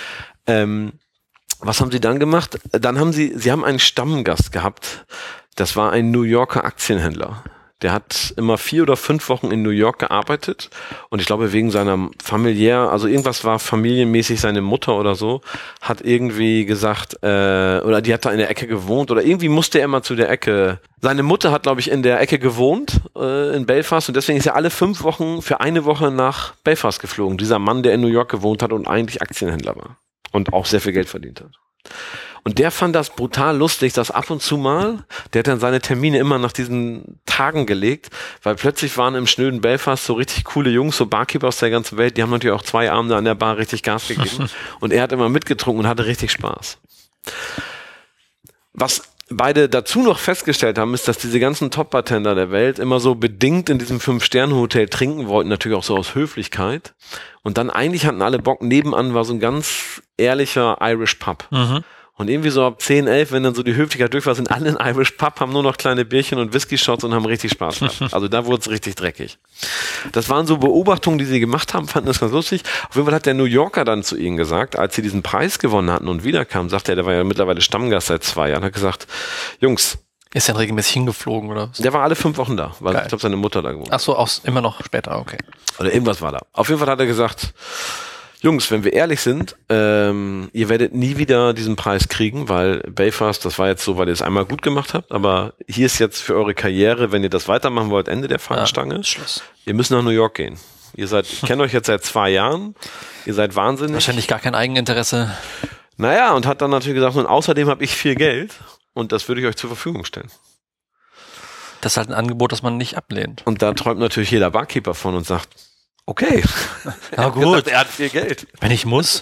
S1: Was haben sie dann gemacht? Dann haben sie haben einen Stammgast gehabt, das war ein New Yorker Aktienhändler. Der hat immer 4 oder 5 Wochen in New York gearbeitet und ich glaube wegen seiner also irgendwas war familienmäßig, seine Mutter oder so, hat irgendwie gesagt, oder die hat da in der Ecke gewohnt oder irgendwie musste er immer zu der Ecke. Seine Mutter hat, glaube ich, in der Ecke gewohnt, in Belfast und deswegen ist er alle 5 Wochen für eine Woche nach Belfast geflogen. Dieser Mann, der in New York gewohnt hat und eigentlich Aktienhändler war und auch sehr viel Geld verdient hat. Und der fand das brutal lustig, dass ab und zu mal, der hat dann seine Termine immer nach diesen Tagen gelegt, weil plötzlich waren im schnöden Belfast so richtig coole Jungs, so Barkeeper aus der ganzen Welt, die haben natürlich auch 2 Abende an der Bar richtig Gas gegeben und er hat immer mitgetrunken und hatte richtig Spaß. Was beide dazu noch festgestellt haben, ist, dass diese ganzen Top-Bartender der Welt immer so bedingt in diesem 5-Sterne-Hotel trinken wollten, natürlich auch so aus Höflichkeit. Und dann eigentlich hatten alle Bock, nebenan war so ein ganz ehrlicher Irish Pub. Und irgendwie so ab 10, 11, wenn dann so die Höflichkeit durch war, sind alle in Irish Pub, haben nur noch kleine Bierchen und Whisky-Shots und haben richtig Spaß gehabt. Also da wurde es richtig dreckig. Das waren so Beobachtungen, die sie gemacht haben, fanden das ganz lustig. Auf jeden Fall hat der New Yorker dann zu ihnen gesagt, als sie diesen Preis gewonnen hatten und wiederkamen, sagte er, der war ja mittlerweile Stammgast seit 2 Jahren, hat gesagt, Jungs.
S2: Ist er dann regelmäßig hingeflogen oder was?
S1: Der war alle 5 Wochen da, weil ich glaube, seine Mutter da gewohnt hat.
S2: Ach so, immer noch später, okay.
S1: Oder irgendwas war da. Auf jeden Fall hat er gesagt, Jungs, wenn wir ehrlich sind, ihr werdet nie wieder diesen Preis kriegen, weil Belfast, das war jetzt so, weil ihr es einmal gut gemacht habt, aber hier ist jetzt für eure Karriere, wenn ihr das weitermachen wollt, Ende der Fahnenstange.
S2: Schluss.
S1: Ihr müsst nach New York gehen. Ich kenne euch jetzt seit 2 Jahren, ihr seid wahnsinnig.
S2: Wahrscheinlich gar kein Eigeninteresse.
S1: Naja, und hat dann natürlich gesagt, und außerdem habe ich viel Geld und das würde ich euch zur Verfügung stellen.
S2: Das ist halt ein Angebot, das man nicht ablehnt.
S1: Und da träumt natürlich jeder Barkeeper von und sagt, okay.
S2: Na gut.
S1: Er hat viel Geld.
S2: Wenn ich muss.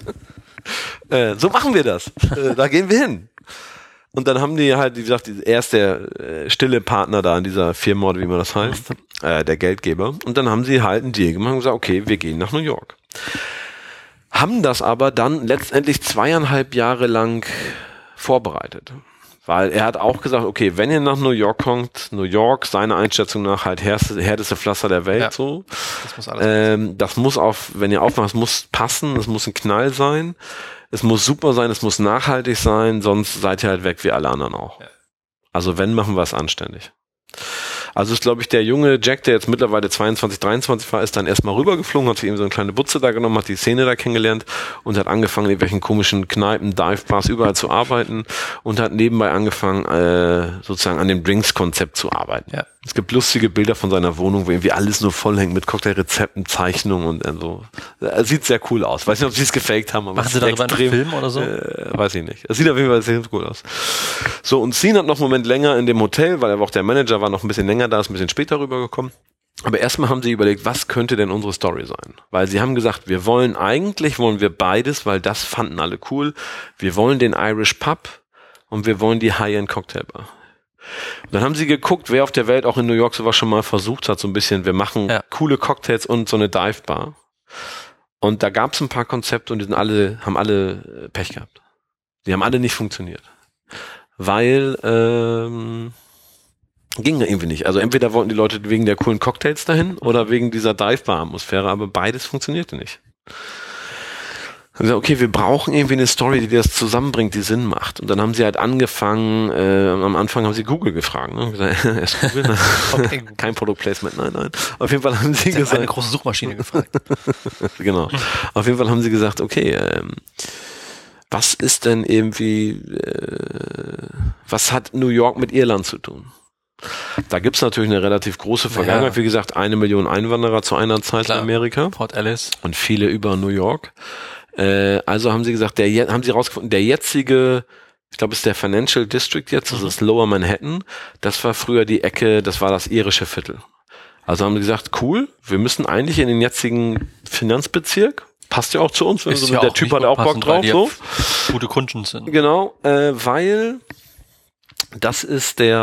S1: So machen wir das. Da gehen wir hin. Und dann haben die halt, wie gesagt, er ist der stille Partner da in dieser Firma, oder wie man das heißt, der Geldgeber. Und dann haben sie halt einen Deal gemacht und gesagt, okay, wir gehen nach New York. Haben das aber dann letztendlich 2,5 Jahre lang vorbereitet. Weil er hat auch gesagt, okay, wenn ihr nach New York kommt, New York, seiner Einschätzung nach halt härteste Pflaster der Welt, so.
S2: Das muss alles
S1: das muss wenn ihr aufmacht, es muss passen, es muss ein Knall sein, es muss super sein, es muss nachhaltig sein, sonst seid ihr halt weg wie alle anderen auch. Ja. Also wenn, machen wir es anständig. Also ist, glaube ich, der junge Jack, der jetzt mittlerweile 22, 23 war, ist dann erstmal rübergeflogen, hat sich eben so eine kleine Butze da genommen, hat die Szene da kennengelernt und hat angefangen, in irgendwelchen komischen Kneipen, Dive-Bars überall zu arbeiten und hat nebenbei angefangen, sozusagen an dem Drinks-Konzept zu arbeiten. Ja. Es gibt lustige Bilder von seiner Wohnung, wo irgendwie alles nur vollhängt mit Cocktailrezepten, Zeichnungen und so. Sieht sehr cool aus. Weiß nicht, ob sie es gefaked haben, aber
S2: machen sie darüber einen Film oder so?
S1: Weiß ich nicht. Es sieht auf jeden Fall sehr cool aus. So, und Scene hat noch einen Moment länger in dem Hotel, weil er auch der Manager war, noch ein bisschen länger da, ist ein bisschen später rübergekommen. Aber erstmal haben sie überlegt, was könnte denn unsere Story sein? Weil sie haben gesagt, eigentlich wollen wir beides, weil das fanden alle cool. Wir wollen den Irish Pub und wir wollen die High-End Cocktailbar. Und dann haben sie geguckt, wer auf der Welt auch in New York sowas schon mal versucht hat, so ein bisschen, wir machen coole Cocktails und so eine Dive-Bar. Und da gab es ein paar Konzepte und die haben alle Pech gehabt. Die haben alle nicht funktioniert. Weil ging irgendwie nicht. Also entweder wollten die Leute wegen der coolen Cocktails dahin oder wegen dieser Dive-Bar-Atmosphäre, aber beides funktionierte nicht. Und gesagt, okay, wir brauchen irgendwie eine Story, die das zusammenbringt, die Sinn macht. Und dann haben sie halt angefangen, am Anfang haben sie Google gefragt. Ne? Gesagt, erst Google, okay. Kein Product Placement, nein. Auf jeden Fall haben sie gesagt,
S2: eine große Suchmaschine gefragt.
S1: Genau. Auf jeden Fall haben sie gesagt, okay, was ist denn irgendwie, was hat New York mit Irland zu tun? Da gibt's natürlich eine relativ große Vergangenheit. Wie gesagt, 1 Million Einwanderer zu einer Zeit in Amerika.
S2: Port Alice.
S1: Und viele über New York. Also haben sie gesagt, haben sie rausgefunden, der jetzige ich glaube, es ist der Financial District jetzt, das ist Lower Manhattan. Das war früher die Ecke, das war das irische Viertel. Also haben sie gesagt, cool, wir müssen eigentlich in den jetzigen Finanzbezirk, passt ja auch zu uns, wenn so, der Typ hat auch Bock drauf, so.
S2: Gute Kunden sind.
S1: Genau, weil das ist die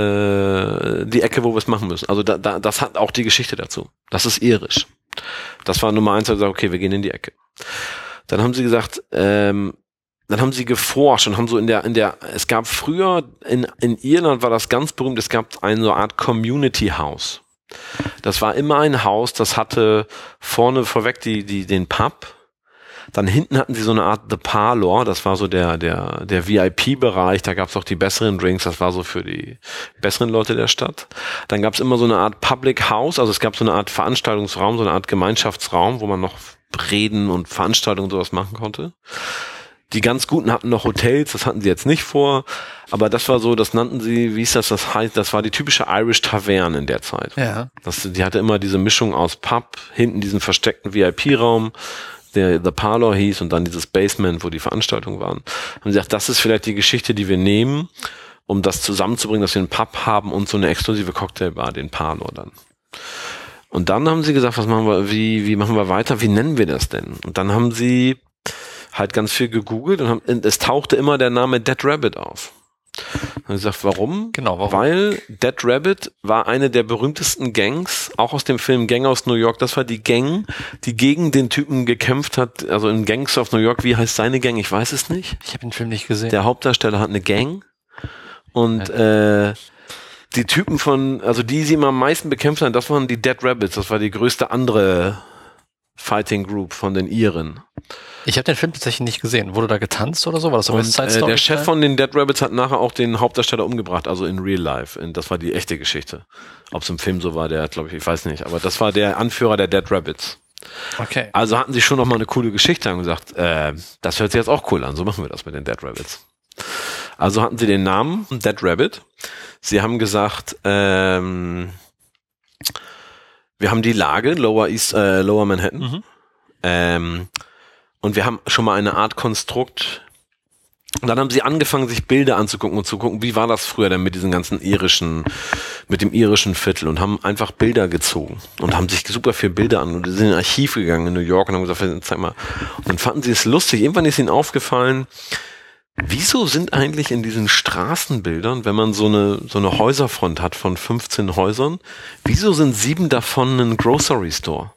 S1: Ecke, wo wir es machen müssen. Also das hat auch die Geschichte dazu. Das ist irisch. Das war Nummer 1, da gesagt, okay, wir gehen in die Ecke. Dann haben sie gesagt, dann haben sie geforscht und haben so es gab früher, in Irland war das ganz berühmt, es gab so eine Art Community House. Das war immer ein Haus, das hatte vorne vorweg den Pub. Dann hinten hatten sie so eine Art The Parlor, das war so der VIP-Bereich, da gab es auch die besseren Drinks, das war so für die besseren Leute der Stadt. Dann gab es immer so eine Art Public House, also es gab so eine Art Veranstaltungsraum, so eine Art Gemeinschaftsraum, wo man noch Reden und Veranstaltungen und sowas machen konnte. Die ganz Guten hatten noch Hotels, das hatten sie jetzt nicht vor, aber das war so, das nannten sie, wie ist das heißt, das war die typische Irish Taverne in der Zeit.
S2: Ja.
S1: Die hatte immer diese Mischung aus Pub, hinten diesen versteckten VIP-Raum, der The Parlor hieß und dann dieses Basement, wo die Veranstaltungen waren. Haben sie gesagt, das ist vielleicht die Geschichte, die wir nehmen, um das zusammenzubringen, dass wir einen Pub haben und so eine exklusive Cocktailbar, den Parlor dann. Und dann haben sie gesagt, was machen wir, wie machen wir weiter, wie nennen wir das denn? Und dann haben sie halt ganz viel gegoogelt und es tauchte immer der Name Dead Rabbit auf. Dann gesagt, warum?
S2: Genau, warum?
S1: Weil Dead Rabbit war eine der berühmtesten Gangs, auch aus dem Film Gang aus New York. Das war die Gang, die gegen den Typen gekämpft hat, also in Gangs of New York. Wie heißt seine Gang? Ich weiß es nicht.
S2: Ich habe den Film nicht gesehen.
S1: Der Hauptdarsteller hat eine Gang und die Typen die sie immer am meisten bekämpft haben, das waren die Dead Rabbits. Das war die größte andere Fighting Group von den Iren.
S2: Ich habe den Film tatsächlich nicht gesehen. Wurde da getanzt oder so? War das so
S1: West Side Story? Der Chef von den Dead Rabbits hat nachher auch den Hauptdarsteller umgebracht, also in Real Life. Das war die echte Geschichte. Ob es im Film so war, ich weiß nicht. Aber das war der Anführer der Dead Rabbits.
S2: Okay.
S1: Also hatten sie schon noch mal eine coole Geschichte und gesagt, das hört sich jetzt auch cool an. So machen wir das mit den Dead Rabbits. Also hatten sie den Namen Dead Rabbit. Sie haben gesagt, wir haben die Lage, Lower Manhattan. Und wir haben schon mal eine Art Konstrukt. Und dann haben sie angefangen, sich Bilder anzugucken und zu gucken, wie war das früher denn mit diesen ganzen mit dem irischen Viertel und haben einfach Bilder gezogen und haben sich super viel Bilder an und sind in ein Archiv gegangen in New York und haben gesagt, zeig mal. Und dann fanden sie es lustig. Irgendwann ist ihnen aufgefallen, wieso sind eigentlich in diesen Straßenbildern, wenn man so eine Häuserfront hat von 15 Häusern, wieso sind 7 davon ein Grocery Store?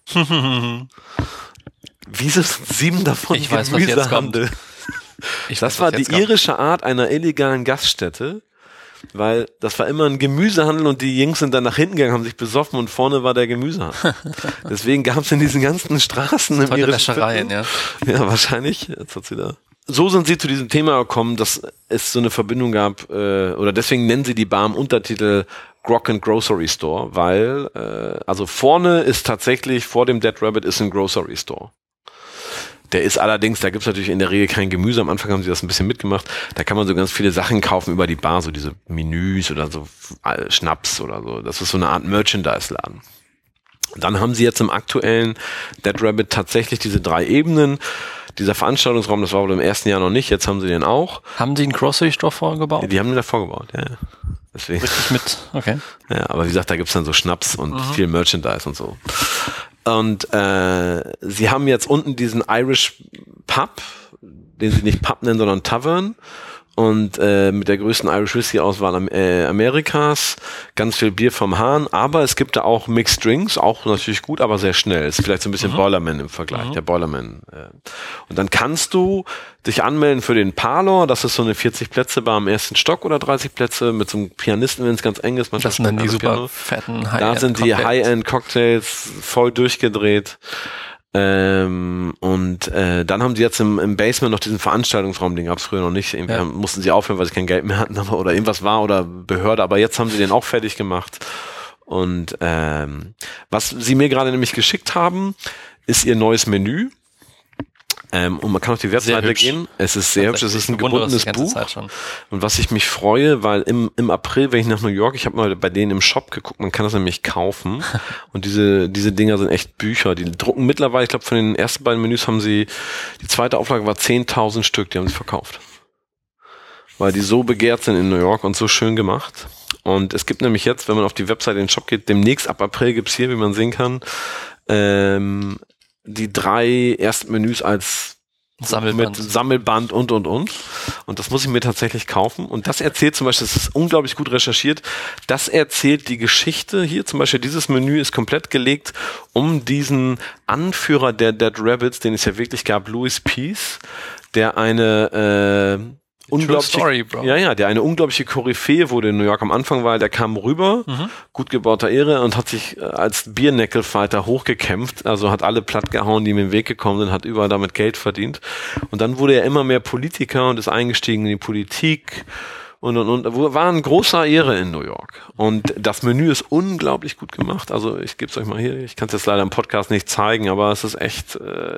S1: Wieso sind 7 davon Gemüsehandel? Das war die irische Art einer illegalen Gaststätte, weil das war immer ein Gemüsehandel und die Jungs sind dann nach hinten gegangen, haben sich besoffen und vorne war der Gemüsehandel. Deswegen gab es in diesen ganzen Straßen im irischen Viertel, ja, wahrscheinlich. Jetzt hat's wieder. So sind sie zu diesem Thema gekommen, dass es so eine Verbindung gab, oder deswegen nennen sie die Bar im Untertitel Grog and Grocery Store, weil also vorne ist tatsächlich, vor dem Dead Rabbit ist ein Grocery Store. Der ist allerdings, da gibt's natürlich in der Regel kein Gemüse. Am Anfang haben sie das ein bisschen mitgemacht. Da kann man so ganz viele Sachen kaufen über die Bar, so diese Menüs oder so Schnaps oder so. Das ist so eine Art Merchandise-Laden. Dann haben sie jetzt im aktuellen Dead Rabbit tatsächlich diese 3 Ebenen. Dieser Veranstaltungsraum, das war wohl im ersten Jahr noch nicht, jetzt haben sie den auch.
S2: Haben die einen Grocery Store vorgebaut?
S1: Die haben den da vorgebaut, ja. Deswegen.
S2: Richtig mit, okay.
S1: Ja, aber wie gesagt, da gibt's dann so Schnaps und viel Merchandise und so. Und sie haben jetzt unten diesen Irish Pub, den sie nicht Pub nennen, sondern Tavern. Und mit der größten Irish Whisky Auswahl Amerikas, ganz viel Bier vom Hahn, aber es gibt da auch Mixed Drinks, auch natürlich gut, aber sehr schnell. Ist vielleicht so ein bisschen Boilerman im Vergleich, der Boilerman. Und dann kannst du dich anmelden für den Parlor, das ist so eine 40-Plätze-Bar am ersten Stock oder 30 Plätze mit so einem Pianisten, wenn es ganz eng ist.
S2: Das sind dann die super fetten High-End.
S1: Da sind die High-End-Cocktails voll durchgedreht. Dann haben sie jetzt im Basement noch diesen Veranstaltungsraum, den gab es früher noch nicht. Irgendwie mussten sie aufhören, weil sie kein Geld mehr hatten oder irgendwas war oder Behörde, aber jetzt haben sie den auch fertig gemacht. Und was sie mir gerade nämlich geschickt haben, ist ihr neues Menü. Und man kann auf die Webseite gehen. Es ist sehr hübsch. Es ist ein gebundenes Buch. Und was ich mich freue, weil im April, wenn ich nach New York, ich habe mal bei denen im Shop geguckt, man kann das nämlich kaufen. Und diese Dinger sind echt Bücher. Die drucken mittlerweile, ich glaube, von den ersten beiden Menüs haben sie, die zweite Auflage war 10.000 Stück, die haben sie verkauft. weil die so begehrt sind in New York und so schön gemacht. Und es gibt nämlich jetzt, wenn man auf die Webseite in den Shop geht, demnächst ab April gibt's hier, wie man sehen kann, die 3 ersten Menüs als
S2: Sammelband.
S1: mit Sammelband und. Und das muss ich mir tatsächlich kaufen. Und das erzählt zum Beispiel, das ist unglaublich gut recherchiert, das erzählt die Geschichte hier. Zum Beispiel dieses Menü ist komplett gelegt um diesen Anführer der Dead Rabbits, den es ja wirklich gab, Louis Peace, der eine unglaubliche,
S2: Story, Bro.
S1: der eine unglaubliche Koryphäe wurde in New York am Anfang, weil der kam rüber, gut gebauter Ehre und hat sich als Beer-Knuckle-Fighter hochgekämpft, also hat alle platt gehauen, die ihm im Weg gekommen sind, hat überall damit Geld verdient. Und dann wurde er immer mehr Politiker und ist eingestiegen in die Politik und. War ein großer Ehre in New York. Und das Menü ist unglaublich gut gemacht. Also ich gebe es euch mal hier, ich kann es jetzt leider im Podcast nicht zeigen, aber es ist echt...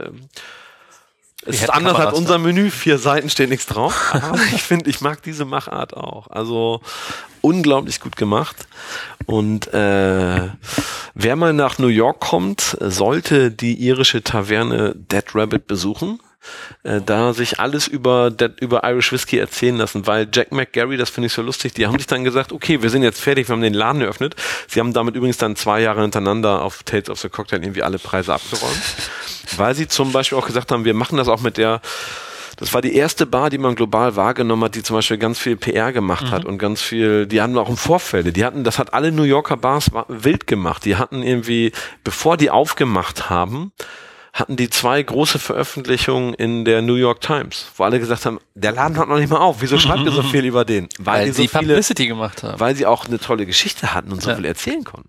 S1: Es ist anders als unser Menü, 4 Seiten steht nichts drauf. Aber ich mag diese Machart auch. Also unglaublich gut gemacht. Und wer mal nach New York kommt, sollte die irische Taverne Dead Rabbit besuchen. Da sich alles über Irish Whiskey erzählen lassen, weil Jack McGarry, das finde ich so lustig, die haben sich dann gesagt, okay, wir sind jetzt fertig, wir haben den Laden eröffnet. Sie haben damit übrigens dann 2 Jahre hintereinander auf Tales of the Cocktail irgendwie alle Preise abgeräumt, weil sie zum Beispiel auch gesagt haben, wir machen das auch mit das war die erste Bar, die man global wahrgenommen hat, die zum Beispiel ganz viel PR gemacht hat und ganz viel, die hatten auch im Vorfeld, das hat alle New Yorker Bars wild gemacht, die hatten irgendwie, bevor die aufgemacht haben, hatten die 2 große Veröffentlichungen in der New York Times, wo alle gesagt haben, der Laden hat noch nicht mal auf, wieso schreibt ihr so viel über den?
S2: Weil sie so Publicity gemacht haben.
S1: Weil sie auch eine tolle Geschichte hatten und so viel erzählen konnten.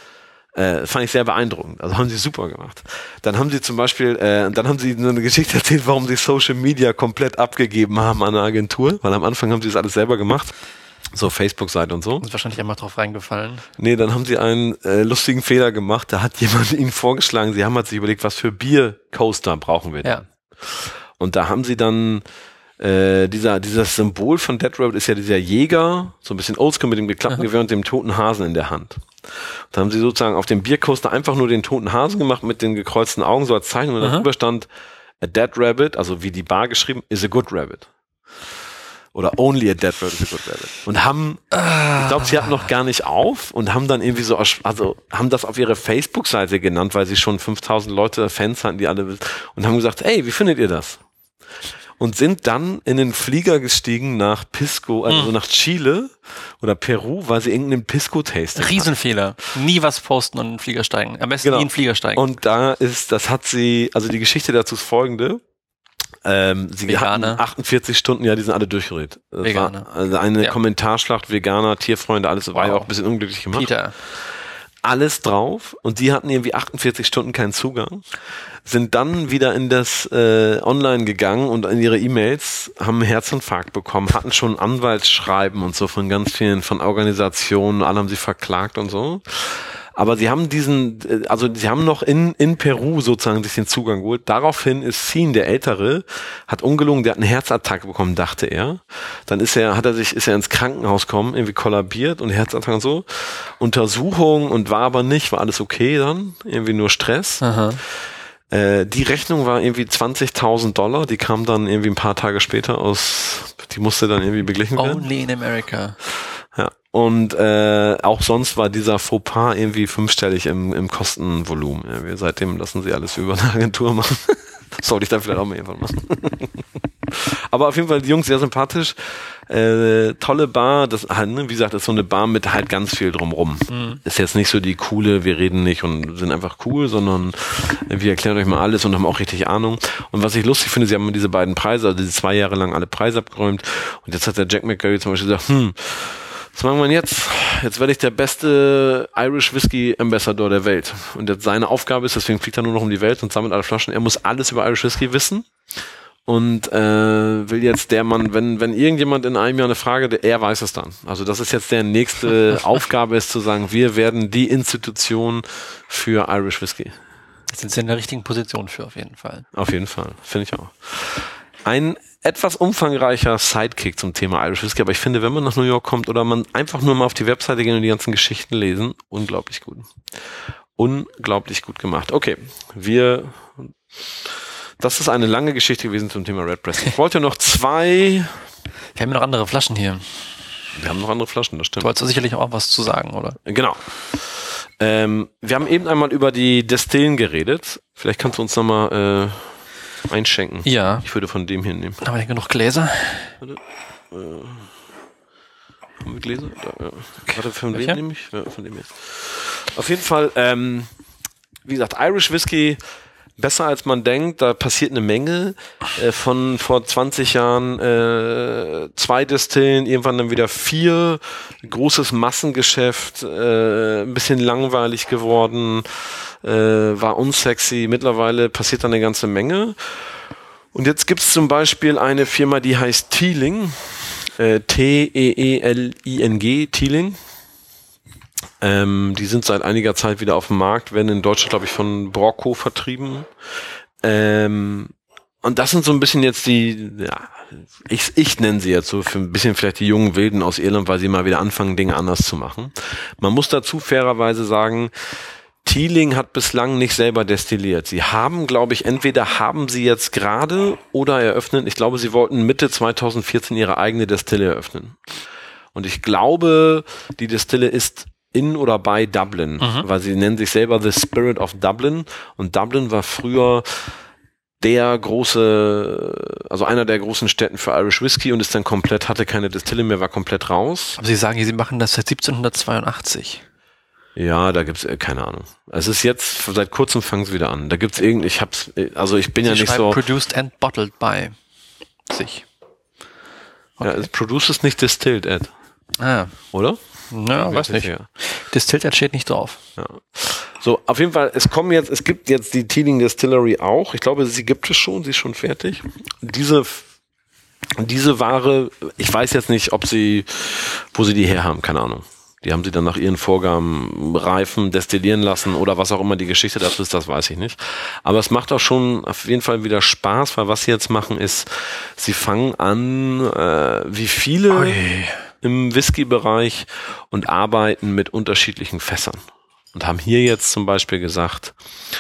S1: Fand ich sehr beeindruckend. Also haben sie super gemacht. Dann haben sie zum Beispiel, so eine Geschichte erzählt, warum sie Social Media komplett abgegeben haben an eine Agentur, weil am Anfang haben sie das alles selber gemacht. So Facebook-Seite und so.
S2: Ist wahrscheinlich einmal drauf reingefallen.
S1: Nee, dann haben sie einen lustigen Fehler gemacht. Da hat jemand ihnen vorgeschlagen, sie haben halt sich überlegt, was für Bier-Coaster brauchen wir denn? Ja. Und da haben sie dann dieses Symbol von Dead Rabbit ist ja dieser Jäger, so ein bisschen oldschool mit dem geklappten Gewehr und dem toten Hasen in der Hand. Da haben sie sozusagen auf dem Biercoaster einfach nur den toten Hasen gemacht mit den gekreuzten Augen, so als Zeichen. Und darüber stand a dead rabbit, also wie die Bar geschrieben, is a good rabbit. Oder only a dead rabbit is a good rabbit. Und haben, ich glaube, sie hatten noch gar nicht auf und haben dann irgendwie so, also haben das auf ihre Facebook-Seite genannt, weil sie schon 5000 Leute, Fans hatten, die alle, und haben gesagt, ey, wie findet ihr das? Und sind dann in den Flieger gestiegen nach Pisco, also nach Chile oder Peru, weil sie irgendeinen Pisco-Tasting hatten.
S2: Riesenfehler. Nie was posten und in den Flieger steigen. Am besten nie in den Flieger steigen.
S1: Und die Geschichte dazu ist folgende. Sie hatten 48 Stunden, die sind alle durchgerät.
S2: Veganer.
S1: Also eine Kommentarschlacht, Veganer, Tierfreunde, alles war ja auch ein bisschen unglücklich gemacht.
S2: Peter.
S1: Alles drauf und die hatten irgendwie 48 Stunden keinen Zugang, sind dann wieder in das Online gegangen und in ihre E-Mails, haben einen Herzinfarkt bekommen, hatten schon Anwaltsschreiben und so von ganz vielen, von Organisationen, alle haben sie verklagt und so. Aber sie haben sie haben noch in Peru sozusagen sich den Zugang geholt. Daraufhin ist Sean, der Ältere, hat ungelungen, der hat eine Herzattacke bekommen, dachte er. Dann ist er ins Krankenhaus gekommen, irgendwie kollabiert und Herzattacke und so. Untersuchung und war aber nicht, war alles okay dann, irgendwie nur Stress.
S2: Aha.
S1: Die Rechnung war irgendwie $20.000, die kam dann irgendwie ein paar Tage später die musste dann irgendwie beglichen werden.
S2: Only in America.
S1: Ja. Und auch sonst war dieser Fauxpas irgendwie 5-stellig im Kostenvolumen. Ja, seitdem lassen sie alles über eine Agentur machen. Das sollte ich dann vielleicht auch mal irgendwann machen. Aber auf jeden Fall die Jungs sehr sympathisch. Tolle Bar. Das halt, wie gesagt, ist so eine Bar mit halt ganz viel drumrum. Ist jetzt nicht so die coole, wir reden nicht und sind einfach cool, sondern wir erklären euch mal alles und haben auch richtig Ahnung. Und was ich lustig finde, sie haben diese beiden Preise, also diese 2 Jahre lang alle Preise abgeräumt. Und jetzt hat der Jack McGarry zum Beispiel gesagt, was machen wir jetzt? Jetzt werde ich der beste Irish Whiskey Ambassador der Welt. Und jetzt seine Aufgabe ist, deswegen fliegt er nur noch um die Welt und sammelt alle Flaschen. Er muss alles über Irish Whiskey wissen. Und will jetzt der Mann, wenn irgendjemand in einem Jahr eine Frage, er weiß es dann. Also das ist jetzt der nächste Aufgabe, ist zu sagen, wir werden die Institution für Irish Whiskey.
S2: Jetzt sind sie in der richtigen Position für, auf jeden Fall.
S1: Auf jeden Fall, finde ich auch. Ein etwas umfangreicher Sidekick zum Thema Irish Whiskey, aber ich finde, wenn man nach New York kommt oder man einfach nur mal auf die Webseite gehen und die ganzen Geschichten lesen, unglaublich gut. Unglaublich gut gemacht. Okay, das ist eine lange Geschichte gewesen zum Thema Red Press. Ich wollte noch 2...
S2: Wir haben noch andere Flaschen hier.
S1: Wir haben noch andere Flaschen, das stimmt.
S2: Du wolltest sicherlich auch was zu sagen, oder?
S1: Genau. Wir haben eben einmal über die Destillen geredet. Vielleicht kannst du uns nochmal einschenken.
S2: Ja.
S1: Ich würde von dem hier nehmen.
S2: Haben wir denn genug Gläser?
S1: Warte. Haben wir Gläser? Da, ja. Warte, von
S2: Welche?
S1: wem nehme ich? Ja, von dem jetzt. Auf jeden Fall, wie gesagt, Irish Whiskey besser als man denkt. Da passiert eine Menge. Von vor 20 Jahren 2 Destillen, irgendwann dann wieder 4. Großes Massengeschäft, ein bisschen langweilig geworden, war unsexy. Mittlerweile passiert da eine ganze Menge. Und jetzt gibt's zum Beispiel eine Firma, die heißt Teeling. T-E-E-L-I-N-G, Teeling. Die sind seit einiger Zeit wieder auf dem Markt, werden in Deutschland, glaube ich, von Brocco vertrieben. Und das sind so ein bisschen jetzt die, ja, ich nenne sie jetzt so für ein bisschen vielleicht die jungen Wilden aus Irland, weil sie mal wieder anfangen, Dinge anders zu machen. Man muss dazu fairerweise sagen, Teeling hat bislang nicht selber destilliert. Sie haben, glaube ich, entweder haben sie jetzt gerade oder eröffnen, ich glaube, sie wollten Mitte 2014 ihre eigene Destille eröffnen. Und ich glaube, die Destille ist in oder bei Dublin, weil sie nennen sich selber The Spirit of Dublin, und Dublin war früher der große, also einer der großen Städten für Irish Whiskey und ist dann komplett, hatte keine Destille mehr, war komplett raus.
S2: Aber Sie sagen, Sie machen das seit 1782.
S1: Ja, da gibt's keine Ahnung. Es ist jetzt, seit kurzem fangen sie wieder an. Da gibt's irgendwie, ich bin ja nicht so.
S2: Produced and bottled by sich.
S1: Okay. Ja, es produces nicht distilled, Ed.
S2: Ah.
S1: Oder?
S2: Ja, weiß nicht.
S1: Ja.
S2: Distilled steht nicht drauf.
S1: Ja. So, auf jeden Fall, es gibt jetzt die Teeling Distillery auch. Ich glaube, sie gibt es schon, sie ist schon fertig. Diese Ware, ich weiß jetzt nicht, wo sie die herhaben, keine Ahnung. Die haben sie dann nach ihren Vorgaben reifen, destillieren lassen oder was auch immer die Geschichte dazu ist, das weiß ich nicht. Aber es macht auch schon auf jeden Fall wieder Spaß, weil was sie jetzt machen ist, sie fangen an, wie viele im Whisky-Bereich und arbeiten mit unterschiedlichen Fässern. Und haben hier jetzt zum Beispiel gesagt,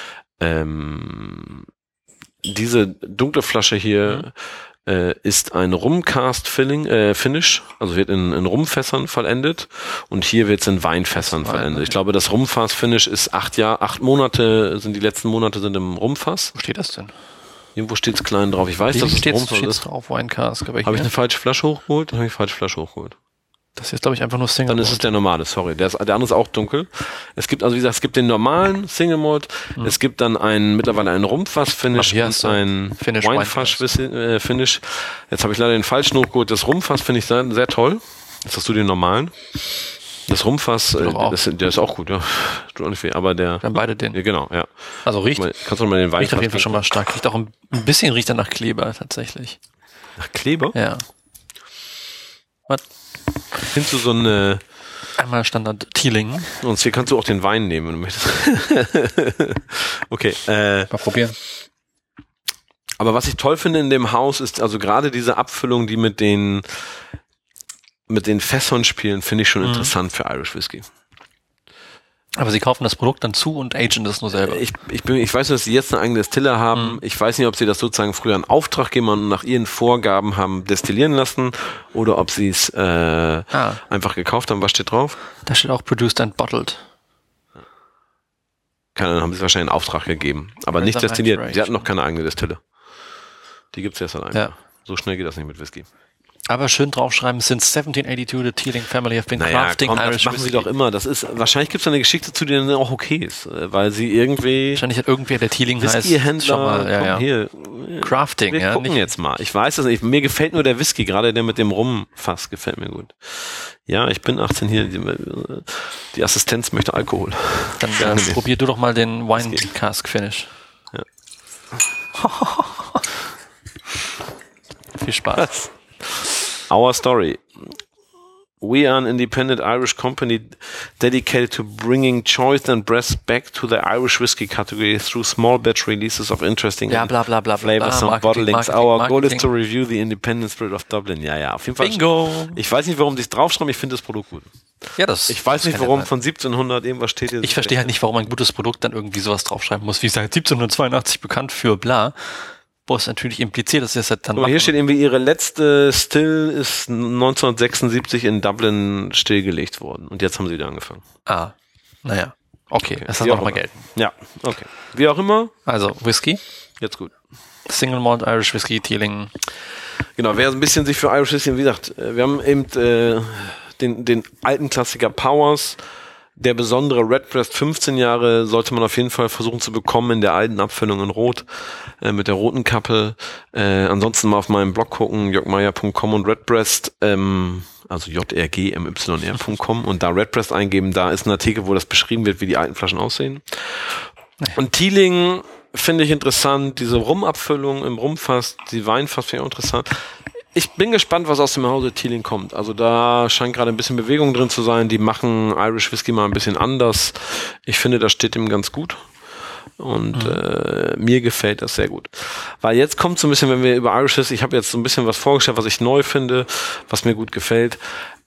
S1: diese dunkle Flasche hier ist ein Rumcast-Finish, also wird in Rumfässern vollendet, und hier wird es in Weinfässern vollendet. Ich glaube, das Rumfass-Finish ist 8 Monate, die letzten Monate sind im Rumfass.
S2: Wo steht das denn?
S1: Irgendwo steht es klein drauf. Ich weiß, dass es Rumfass ist.
S2: Drauf, Winecask.
S1: Habe ich eine falsche Flasche hochgeholt?
S2: Das ist, glaube ich, einfach nur Single Malt.
S1: Dann ist es der normale, sorry. Der andere ist auch dunkel. Es gibt, also wie gesagt, es gibt den normalen Single Malt. Es gibt dann mittlerweile einen Rumpfass-Finish und ein Winefass-Finish. Jetzt habe ich leider den falschen hochgeholt. Das Rumpfass finde ich sehr, sehr toll. Jetzt hast du den normalen. Das Rumpfass, der ist auch gut, ja. Tut auch nicht weh, aber der...
S2: Dann beide den.
S1: Ja, genau, ja.
S2: Also riecht...
S1: Kannst du mal den Wein...
S2: Riecht auf jeden Fall schon mal stark. Riecht auch ein bisschen riecht er nach Kleber, tatsächlich.
S1: Nach Kleber?
S2: Ja.
S1: Was? Findest du so eine...
S2: Einmal Standard Teeling.
S1: Und hier kannst du auch den Wein nehmen, wenn du möchtest. Okay.
S2: Mal probieren.
S1: Aber was ich toll finde in dem Haus ist, also gerade diese Abfüllung, die mit den Fässern spielen, finde ich schon interessant für Irish Whiskey.
S2: Aber sie kaufen das Produkt dann zu und agen das nur selber.
S1: Ich weiß, dass sie jetzt eine eigene Destille haben. Ich weiß nicht, ob sie das sozusagen früher an Auftraggeber und nach ihren Vorgaben haben destillieren lassen oder ob sie es einfach gekauft haben. Was steht drauf?
S2: Da steht auch produced and bottled.
S1: Keine Ahnung, haben sie wahrscheinlich einen Auftrag gegeben. Aber nicht destilliert. Sie hatten noch keine eigene Destille. Die gibt's erst allein.
S2: Ja.
S1: So schnell geht das nicht mit Whisky.
S2: Aber schön draufschreiben, since 1782 the Teeling family have been crafting Irish
S1: das machen sie doch immer. Wahrscheinlich gibt es eine Geschichte zu, die dann auch okay ist, weil sie irgendwie...
S2: Wahrscheinlich hat irgendwer, der Teeling heißt,
S1: Whisky-Händler,
S2: hier. Crafting,
S1: wir gucken jetzt mal. Ich weiß das nicht. Mir gefällt nur der Whisky, gerade der mit dem Rumfass gefällt mir gut. Ja, ich bin 18 hier, die Assistenz möchte Alkohol.
S2: Dann probier du doch mal den Winecask-Finish.
S1: Ja.
S2: Viel Spaß.
S1: Our story. We are an independent Irish company dedicated to bringing choice and breadth back to the Irish whiskey category through small batch releases of interesting flavors and bottlings. Our goal is to review the independent spirit of Dublin. Ja, auf jeden Fall.
S2: Bingo!
S1: Ich weiß nicht, warum die es draufschreiben, ich finde das Produkt gut.
S2: Ja,
S1: ich weiß nicht, warum von 1700 irgendwas steht hier.
S2: Ich verstehe halt nicht, warum ein gutes Produkt dann irgendwie sowas draufschreiben muss, wie seit 1782 bekannt für bla. wo es natürlich impliziert, dass sie das dann
S1: Aber hier steht irgendwie, ihre letzte Still ist 1976 in Dublin stillgelegt worden. Und jetzt haben sie wieder angefangen.
S2: Ah, naja. Okay, das hat
S1: Wie
S2: auch
S1: auch
S2: mal
S1: immer.
S2: Geld.
S1: Ja, okay. Wie auch immer,
S2: Also, Whisky,
S1: jetzt gut.
S2: Single Malt Irish Whisky, Teeling.
S1: Genau, wer ein bisschen sich für Irish Whisky, wie gesagt, wir haben eben den alten Klassiker Powers. Der besondere Redbreast 15 Jahre sollte man auf jeden Fall versuchen zu bekommen in der alten Abfüllung in Rot, mit der roten Kappe. Ansonsten mal auf meinem Blog gucken, jörgmeier.com und Redbreast, also jrgmyr.com und da Redbreast eingeben, da ist ein Artikel, wo das beschrieben wird, wie die alten Flaschen aussehen. Und Teeling finde ich interessant, diese Rumabfüllung im Rumfass, die Weinfass finde ich auch interessant. Ich bin gespannt, was aus dem Hause Teeling kommt. Also da scheint gerade ein bisschen Bewegung drin zu sein. Die machen Irish Whisky mal ein bisschen anders. Ich finde, das steht ihm ganz gut. Und mir gefällt das sehr gut. Weil jetzt kommt so ein bisschen, wenn wir über Irish Whisky, ich habe jetzt so ein bisschen was vorgestellt, was ich neu finde, was mir gut gefällt.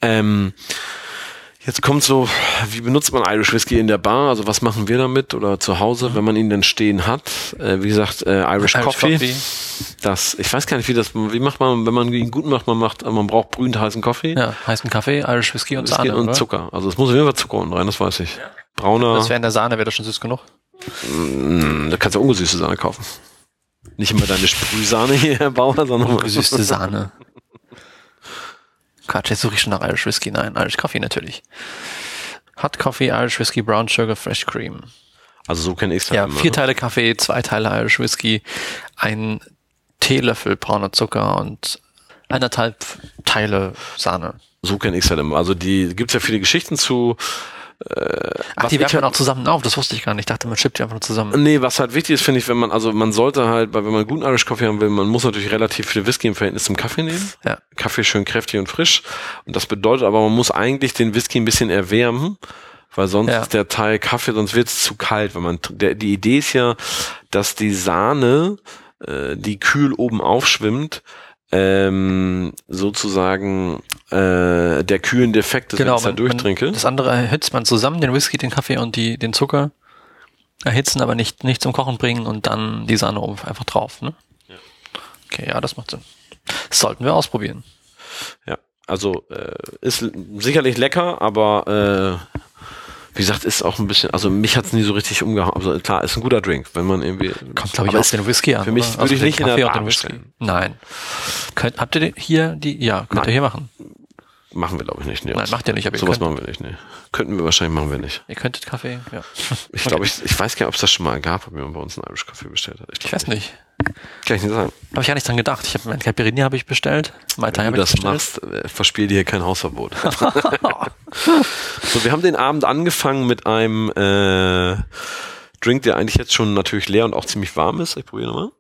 S1: Jetzt kommt so, wie benutzt man Irish Whisky in der Bar? Also was machen wir damit oder zu Hause, wenn man ihn denn stehen hat? Wie gesagt, Irish Coffee. Das, ich weiß gar nicht, wie macht man, wenn man ihn gut macht, man braucht brühend heißen Kaffee.
S2: Ja, heißen Kaffee, Irish Whisky und Sahne,
S1: und
S2: oder?
S1: Zucker. Also es muss auf jeden Fall Zucker unten rein, das weiß ich. Brauner.
S2: Das wäre in der Sahne, wäre das schon süß genug.
S1: Da kannst du ungesüßte Sahne kaufen. Nicht immer deine Sprühsahne hier, Herr Bauer, sondern
S2: Ungesüßte Sahne. Quatsch, jetzt suche ich schon nach Irish Whisky. Nein, Irish Coffee natürlich. Hot Coffee, Irish Whisky, Brown Sugar, Fresh Cream.
S1: Also so kenne ich es
S2: Ja,
S1: immer.
S2: 4 Teile Kaffee, 2 Teile Irish Whisky, 1 Teelöffel brauner Zucker und 1,5 Teile Sahne.
S1: So kenne ich es halt immer. Also die gibt's ja viele Geschichten zu.
S2: Ach, die wärmt man auch zusammen auf, das wusste ich gar nicht. Ich dachte, man schippt die einfach nur zusammen.
S1: Nee, was halt wichtig ist, finde ich, man sollte halt, wenn man guten Irish Coffee haben will, man muss natürlich relativ viel Whisky im Verhältnis zum Kaffee nehmen.
S2: Ja.
S1: Kaffee schön kräftig und frisch. Und das bedeutet aber, man muss eigentlich den Whisky ein bisschen erwärmen, weil sonst ist der Teil Kaffee, sonst wird es zu kalt. Die Idee ist ja, dass die Sahne, die kühl oben aufschwimmt, sozusagen der kühlende Effekt ist, wenn ich es da durchtrinke.
S2: Das andere erhitzt man zusammen, den Whisky, den Kaffee und den Zucker. Erhitzen, aber nicht zum Kochen bringen und dann die Sahne oben einfach drauf. Ne? Ja. Okay, ja, das macht Sinn. Das sollten wir ausprobieren.
S1: Ja, also ist sicherlich lecker, aber wie gesagt, ist auch ein bisschen, also mich hat's nie so richtig umgehauen. Also klar, ist ein guter Drink, wenn man irgendwie...
S2: Kommt, glaube ich, auf den Whisky an.
S1: Für mich würde ich nicht in der Bar bestellen.
S2: Nein. Habt ihr hier könnt ihr hier machen?
S1: Machen wir, glaube ich, nicht. Nee.
S2: Nein, macht ihr nicht. Aber
S1: sowas machen wir nicht, nee. Könnten wir wahrscheinlich, machen wir nicht.
S2: Ihr könntet Kaffee, ja.
S1: Ich glaube, ich weiß gar nicht, ob es das schon mal gab, ob jemand bei uns einen Irish Kaffee bestellt hat.
S2: Ich weiß nicht.
S1: Kann ich nicht sagen.
S2: Habe ich ja nicht dran gedacht. Ich habe mein Caipirinha habe ich bestellt. Mai Tai habe ich bestellt.
S1: Wenn du das machst, verspiel dir hier kein Hausverbot. So, wir haben den Abend angefangen mit einem Drink, der eigentlich jetzt schon natürlich leer und auch ziemlich warm ist. Ich probiere nochmal.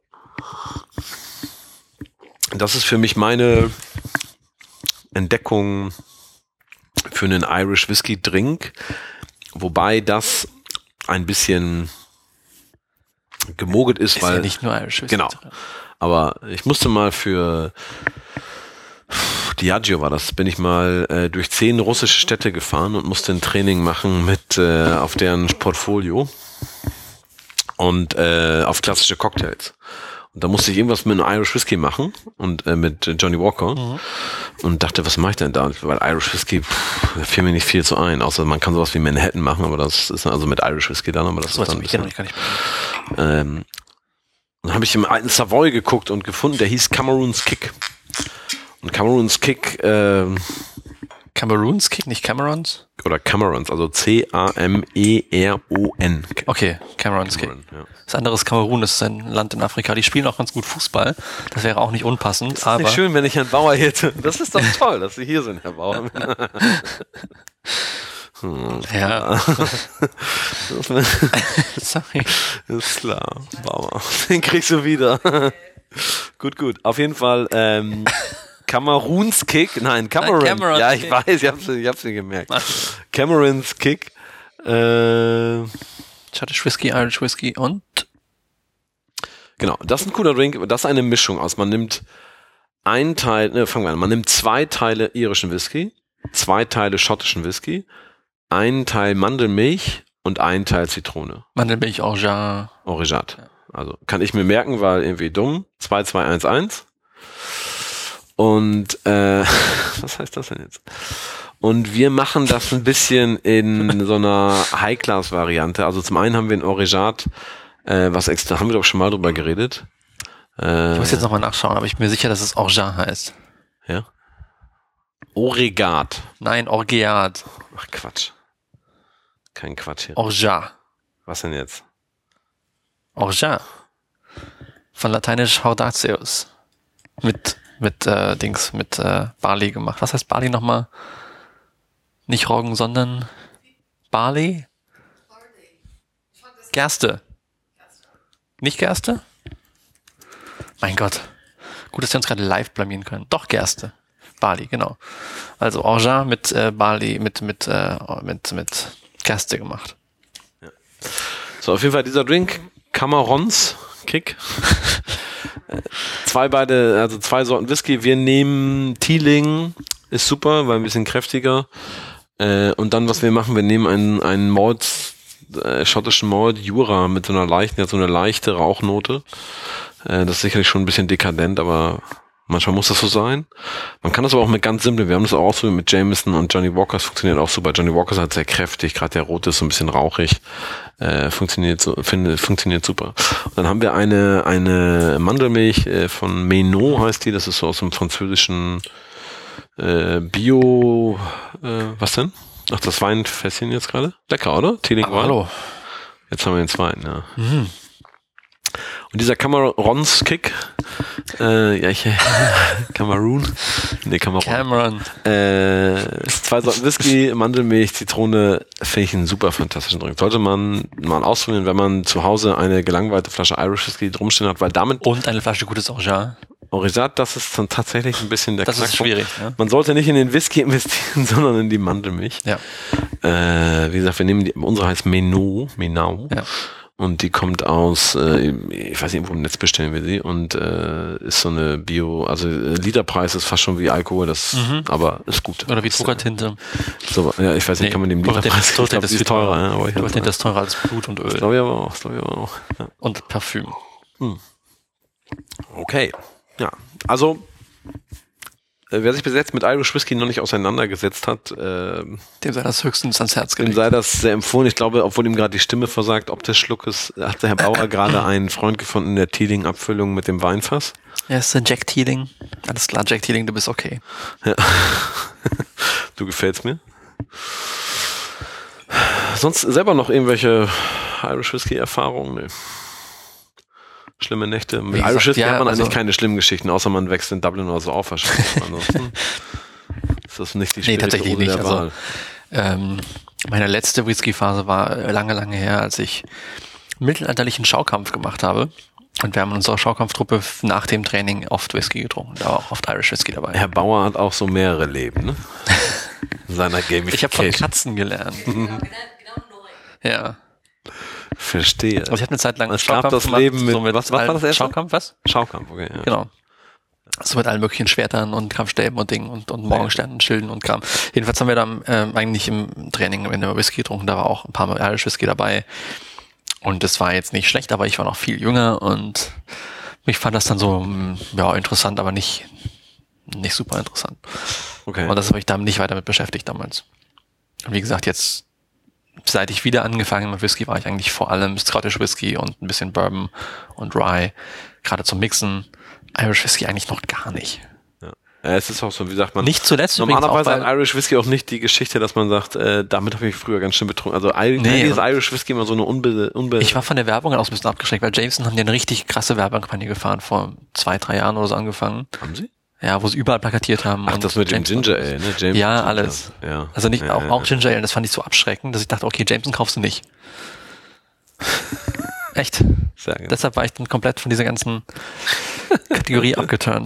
S1: Das ist für mich meine Entdeckung für einen Irish Whisky Drink, wobei das ein bisschen gemogelt ist, weil
S2: ja nicht nur Irish Whisky.
S1: Genau. Aber ich musste mal für Diageo war das, bin ich mal durch 10 russische Städte gefahren und musste ein Training machen mit auf deren Portfolio und auf klassische Cocktails. Und da musste ich irgendwas mit einem Irish Whisky machen und mit Johnny Walker und dachte, was mache ich denn da? Weil Irish Whisky fiel mir nicht viel zu ein, außer man kann sowas wie Manhattan machen, aber das ist also mit Irish Whisky dann, aber das ist dann ein bisschen, dann habe ich im alten Savoy geguckt und gefunden, der hieß Cameron's Kick. Und Cameron's Kick
S2: Cameron's Kick, nicht Camerons?
S1: Oder Camerons, also C-A-M-E-R-O-N.
S2: Okay, Cameron's Kick.
S1: Ja.
S2: Das andere ist Kamerun, das ist ein Land in Afrika. Die spielen auch ganz gut Fußball. Das wäre auch nicht unpassend.
S1: Das ist nicht schön, wenn ich Herrn Bauer hätte. Das ist doch toll, dass Sie hier sind, Herr Bauer.
S2: Ja.
S1: Sorry. Ist klar, Bauer. Den kriegst du wieder. Gut. Auf jeden Fall, Cameron's Kick, nein, Cameron. Ja, ich weiß, ich hab's mir gemerkt. Cameron's Kick.
S2: Scottish Whisky, Irish Whisky und?
S1: Genau, das ist ein cooler Drink. Das ist eine Mischung aus. Man nimmt einen Teil, fangen wir an. Man nimmt 2 Teile irischen Whisky, 2 Teile schottischen Whisky, 1 Teil Mandelmilch und 1 Teil Zitrone.
S2: Mandelmilch, Orgeat.
S1: Also kann ich mir merken, weil irgendwie dumm. 2211. Und was heißt das denn jetzt? Und wir machen das ein bisschen in so einer High-Class-Variante. Also zum einen haben wir ein Oregat, was extra, haben wir doch schon mal drüber geredet.
S2: Ich muss jetzt nochmal nachschauen, aber ich bin mir sicher, dass es Orgeat heißt.
S1: Ja. Oregat.
S2: Nein, Orgeat.
S1: Ach Quatsch. Kein Quatsch hier.
S2: Orgeat.
S1: Was denn jetzt?
S2: Orgeat. Von lateinisch Hordaceus. Mit Barley gemacht. Was heißt Barley nochmal? Nicht Roggen, sondern Barley? Gerste. Nicht Gerste? Mein Gott. Gut, dass wir uns gerade live blamieren können. Doch Gerste. Barley, genau. Also Orgeat mit Barley, mit Gerste gemacht.
S1: Ja. So, auf jeden Fall dieser Drink, Camarons Kick. Zwei Sorten Whisky. Wir nehmen Teeling, ist super, weil ein bisschen kräftiger. Und dann, was wir machen, wir nehmen einen Malt, schottischen Malt, Jura, mit so einer leichte Rauchnote. Das ist sicherlich schon ein bisschen dekadent, aber manchmal muss das so sein. Man kann das aber auch mit ganz simpel. Wir haben das auch so mit Jameson und Johnny Walker. Das funktioniert auch super. Johnny Walker ist halt sehr kräftig. Gerade der rote ist so ein bisschen rauchig. Funktioniert super. Und dann haben wir eine Mandelmilch von Menot heißt die. Das ist so aus dem französischen Bio. Was denn? Ach, das Weinfässchen jetzt gerade. Lecker, oder? Teeling Wein.
S2: Hallo.
S1: Jetzt haben wir den zweiten, ja. Mhm. Und dieser Camerons Kick, Cameroon. Ist 2 Sorten Whisky, Mandelmilch, Zitrone, finde ich einen super fantastischen Drink. Sollte man mal ausprobieren, wenn man zu Hause eine gelangweilte Flasche Irish Whisky drumstehen hat, weil damit...
S2: Und eine Flasche gutes Orgeat.
S1: Orgeat, das ist dann tatsächlich ein bisschen der
S2: Knackpunkt. Das ist schwierig, ne?
S1: Man sollte nicht in den Whisky investieren, sondern in die Mandelmilch.
S2: Ja.
S1: Wie gesagt, wir nehmen unsere heißt Menot. Ja. Und die kommt aus, ich weiß nicht, wo im Netz bestellen wir sie und ist so eine Bio, also Literpreis ist fast schon wie Alkohol, aber ist gut.
S2: Oder wie Zuckertinte.
S1: So, ja, ich weiß nicht, kann man dem Literpreis,
S2: ich glaube,
S1: das ist teurer. Ja, aber
S2: Zuckertinte ist teurer als Blut und Öl.
S1: Das glaube ich aber auch. Ja.
S2: Und Parfüm.
S1: Okay, ja, also wer sich bis jetzt mit Irish Whisky noch nicht auseinandergesetzt hat,
S2: dem sei das höchstens ans Herz gelegt.
S1: Dem sei das sehr empfohlen. Ich glaube, obwohl ihm gerade die Stimme versagt, ob des Schluckes, hat der Herr Bauer gerade einen Freund gefunden in der Teeling-Abfüllung mit dem Weinfass.
S2: Ja, ist der Jack Teeling. Alles klar, Jack Teeling, du bist okay.
S1: Ja. Du gefällst mir. Sonst selber noch irgendwelche Irish Whisky-Erfahrungen? Nee. Schlimme Nächte. Mit Irish Whisky hat man eigentlich keine schlimmen Geschichten, außer man wächst in Dublin oder so auf. Ansonsten ist das nicht die schwierigste
S2: tatsächlich nicht. Der Wahl. Meine letzte Whisky-Phase war lange, lange her, als ich mittelalterlichen Schaukampf gemacht habe. Und wir haben in unserer Schaukampftruppe nach dem Training oft Whisky getrunken. Da war auch oft Irish Whisky dabei.
S1: Herr Bauer hat auch so mehrere Leben, ne? In seiner Gamification.
S2: Ich habe von Katzen gelernt. Ja.
S1: Verstehe.
S2: Also ich hatte eine Zeit lang
S1: das Leben mit,
S2: so mit
S1: was war das erste?
S2: Schaukampf, was?
S1: Schaukampf, okay. Ja.
S2: Genau. So mit allen möglichen Schwertern und Kampfstäben und Dingen und Morgensternen und Schilden und Kram. Jedenfalls haben wir dann eigentlich im Training, wenn wir Whisky getrunken, da war auch ein paar Mal Irish Whisky dabei. Und das war jetzt nicht schlecht, aber ich war noch viel jünger und ich fand das dann so, ja, interessant, aber nicht super interessant.
S1: Okay.
S2: Und das habe ich damit nicht weiter mit beschäftigt damals. Und wie gesagt, jetzt seit ich wieder angefangen habe mit Whisky, war ich eigentlich vor allem Scottish Whisky und ein bisschen Bourbon und Rye, gerade zum Mixen. Irish Whisky eigentlich noch gar nicht.
S1: Ja. Es ist auch so, wie sagt man,
S2: nicht zuletzt
S1: normalerweise hat Irish Whisky auch nicht die Geschichte, dass man sagt, damit habe ich früher ganz schön betrunken. Also eigentlich ist Irish Whisky immer so eine
S2: Ich war von der Werbung aus ein bisschen abgeschreckt, weil Jameson haben ja eine richtig krasse Werbekampagne gefahren, vor 2-3 Jahren oder so angefangen.
S1: Haben sie?
S2: Ja, wo sie überall plakatiert haben.
S1: Ach, das mit dem Ginger Ale, ne? Jameson
S2: ja,
S1: Ginger.
S2: alles.
S1: Ja.
S2: Also nicht auch Ginger Ale, das fand ich so abschreckend, dass ich dachte, okay, Jameson kaufst du nicht. Echt.
S1: Sehr gut.
S2: Deshalb war ich dann komplett von dieser ganzen Kategorie abgeturnt.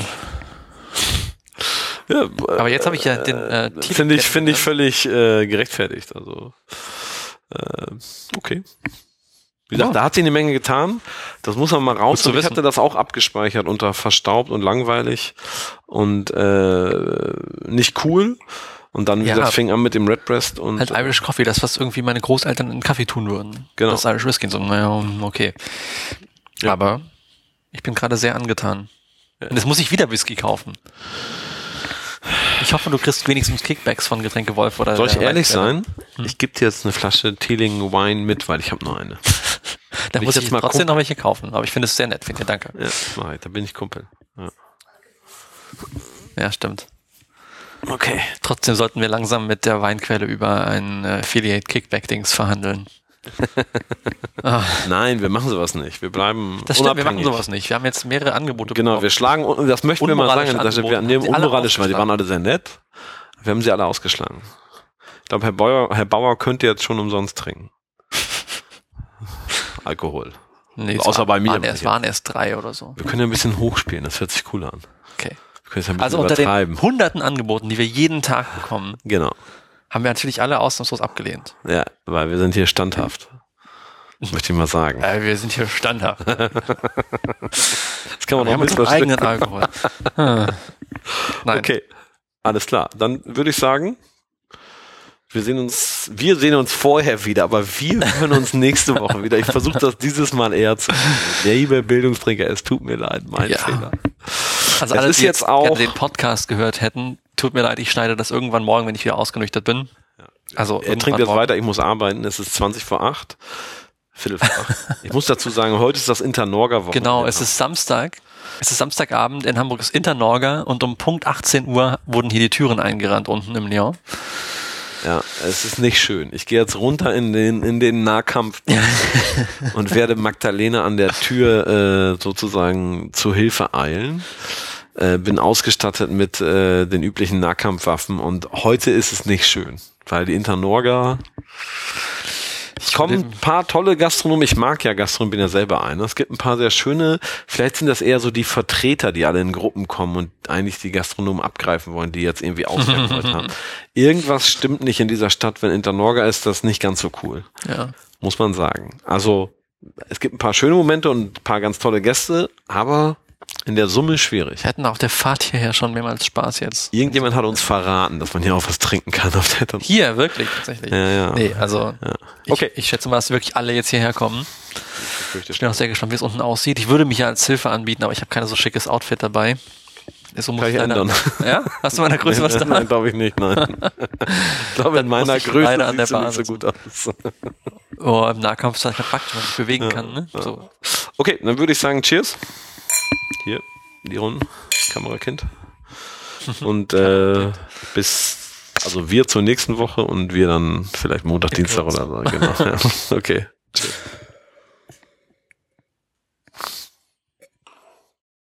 S1: Ja,
S2: aber jetzt habe ich ja den
S1: Finde ich völlig gerechtfertigt. Also okay. Wie gesagt, da hat sie eine Menge getan. Das muss man mal raus. Ich hatte das auch abgespeichert unter verstaubt und langweilig und nicht cool. Und dann, wie gesagt, fing an mit dem Redbreast und
S2: halt Irish Coffee, das, was irgendwie meine Großeltern in Kaffee tun würden.
S1: Genau.
S2: Das Irish Whisky, so, naja, okay.
S1: Ja.
S2: Aber ich bin gerade sehr angetan. Und jetzt muss ich wieder Whisky kaufen. Ich hoffe, du kriegst wenigstens Kickbacks von Getränke Wolf oder.
S1: Soll ich ehrlich sein? Ich gebe dir jetzt eine Flasche Teeling Wine mit, weil ich habe nur eine.
S2: Da muss ich trotzdem noch welche kaufen. Aber ich finde es sehr nett. Finde danke.
S1: Ja, da bin ich Kumpel.
S2: Ja, stimmt.
S1: Okay.
S2: Trotzdem sollten wir langsam mit der Weinquelle über ein Affiliate-Kickback-Dings verhandeln.
S1: Nein, wir machen sowas nicht. Wir bleiben
S2: Das stimmt,
S1: unabhängig.
S2: wir machen sowas nicht. Wir haben jetzt mehrere Angebote
S1: Genau, wir schlagen, das möchten wir mal sagen, dass wir nehmen unmoralisch, weil die waren alle sehr nett. Wir haben sie alle ausgeschlagen. Ich glaube, Herr Bauer könnte jetzt schon umsonst trinken. Alkohol.
S2: Nee,
S1: außer bei mir.
S2: Es waren erst 3 oder so.
S1: Wir können ja ein bisschen hochspielen, das hört sich cool an.
S2: Okay.
S1: Wir können es ein bisschen
S2: Also unter
S1: übertreiben.
S2: den hunderten Angeboten, die wir jeden Tag bekommen,
S1: Genau.
S2: haben wir natürlich alle ausnahmslos abgelehnt.
S1: Ja, weil wir sind hier standhaft. Das möchte ich mal sagen.
S2: Wir sind hier standhaft.
S1: Das kann man
S2: Wir
S1: auch
S2: haben unseren eigenen Alkohol. Nein.
S1: Okay, alles klar. Dann würde ich sagen, wir sehen uns vorher wieder, aber wir hören uns nächste Woche wieder. Ich versuche das dieses Mal eher zu machen. Liebe Bildungstrinker, es tut mir leid, mein Fehler.
S2: Also alle, die jetzt auch den Podcast gehört hätten, tut mir leid, ich schneide das irgendwann morgen, wenn ich wieder ausgenüchtert bin. Also
S1: er trinkt jetzt weiter, ich muss arbeiten, es ist 20:08. Viertel vor 8. Ich muss dazu sagen, heute ist das Internorga-Wochenende.
S2: Genau, es ist Samstag. Es ist Samstagabend, in Hamburg ist Internorga und um Punkt 18 Uhr wurden hier die Türen eingerannt unten im Lyon.
S1: Ja, es ist nicht schön. Ich gehe jetzt runter in den Nahkampf und werde Magdalena an der Tür sozusagen zu Hilfe eilen. Bin ausgestattet mit den üblichen Nahkampfwaffen und heute ist es nicht schön, weil die Internorga... Es kommen ein paar tolle Gastronomen, ich mag ja Gastronomen, bin ja selber einer. Es gibt ein paar sehr schöne, vielleicht sind das eher so die Vertreter, die alle in Gruppen kommen und eigentlich die Gastronomen abgreifen wollen, die jetzt irgendwie ausgerollt haben. Irgendwas stimmt nicht in dieser Stadt, wenn Internorga ist, das nicht ganz so cool.
S2: Ja.
S1: Muss man sagen. Also, es gibt ein paar schöne Momente und ein paar ganz tolle Gäste, aber in der Summe schwierig.
S2: Wir hatten auf der Fahrt hierher schon mehrmals Spaß jetzt.
S1: Irgendjemand hat uns verraten, dass man hier auch was trinken kann auf der Internorga.
S2: Hier, wirklich, tatsächlich.
S1: Ja.
S2: Nee, also,
S1: ja. Okay.
S2: Ich schätze mal, dass wirklich alle jetzt hierher kommen. Ich bin auch sehr gespannt, wie es unten aussieht. Ich würde mich ja als Hilfe anbieten, aber ich habe kein so schickes Outfit dabei. So muss ich
S1: ändern.
S2: Ja? Hast du meiner Größe was da?
S1: Nein, glaube ich nicht, nein. Ich glaube, in meiner Größe sieht es nicht so gut aus.
S2: Oh, im Nahkampf ist halt praktisch, wenn man sich bewegen kann. Ne?
S1: Ja.
S2: So.
S1: Okay, dann würde ich sagen, cheers. Hier, die Runden, Kamerakind. Und wir zur nächsten Woche und wir dann vielleicht Montag, Dienstag oder so. Genau. Ja. Okay.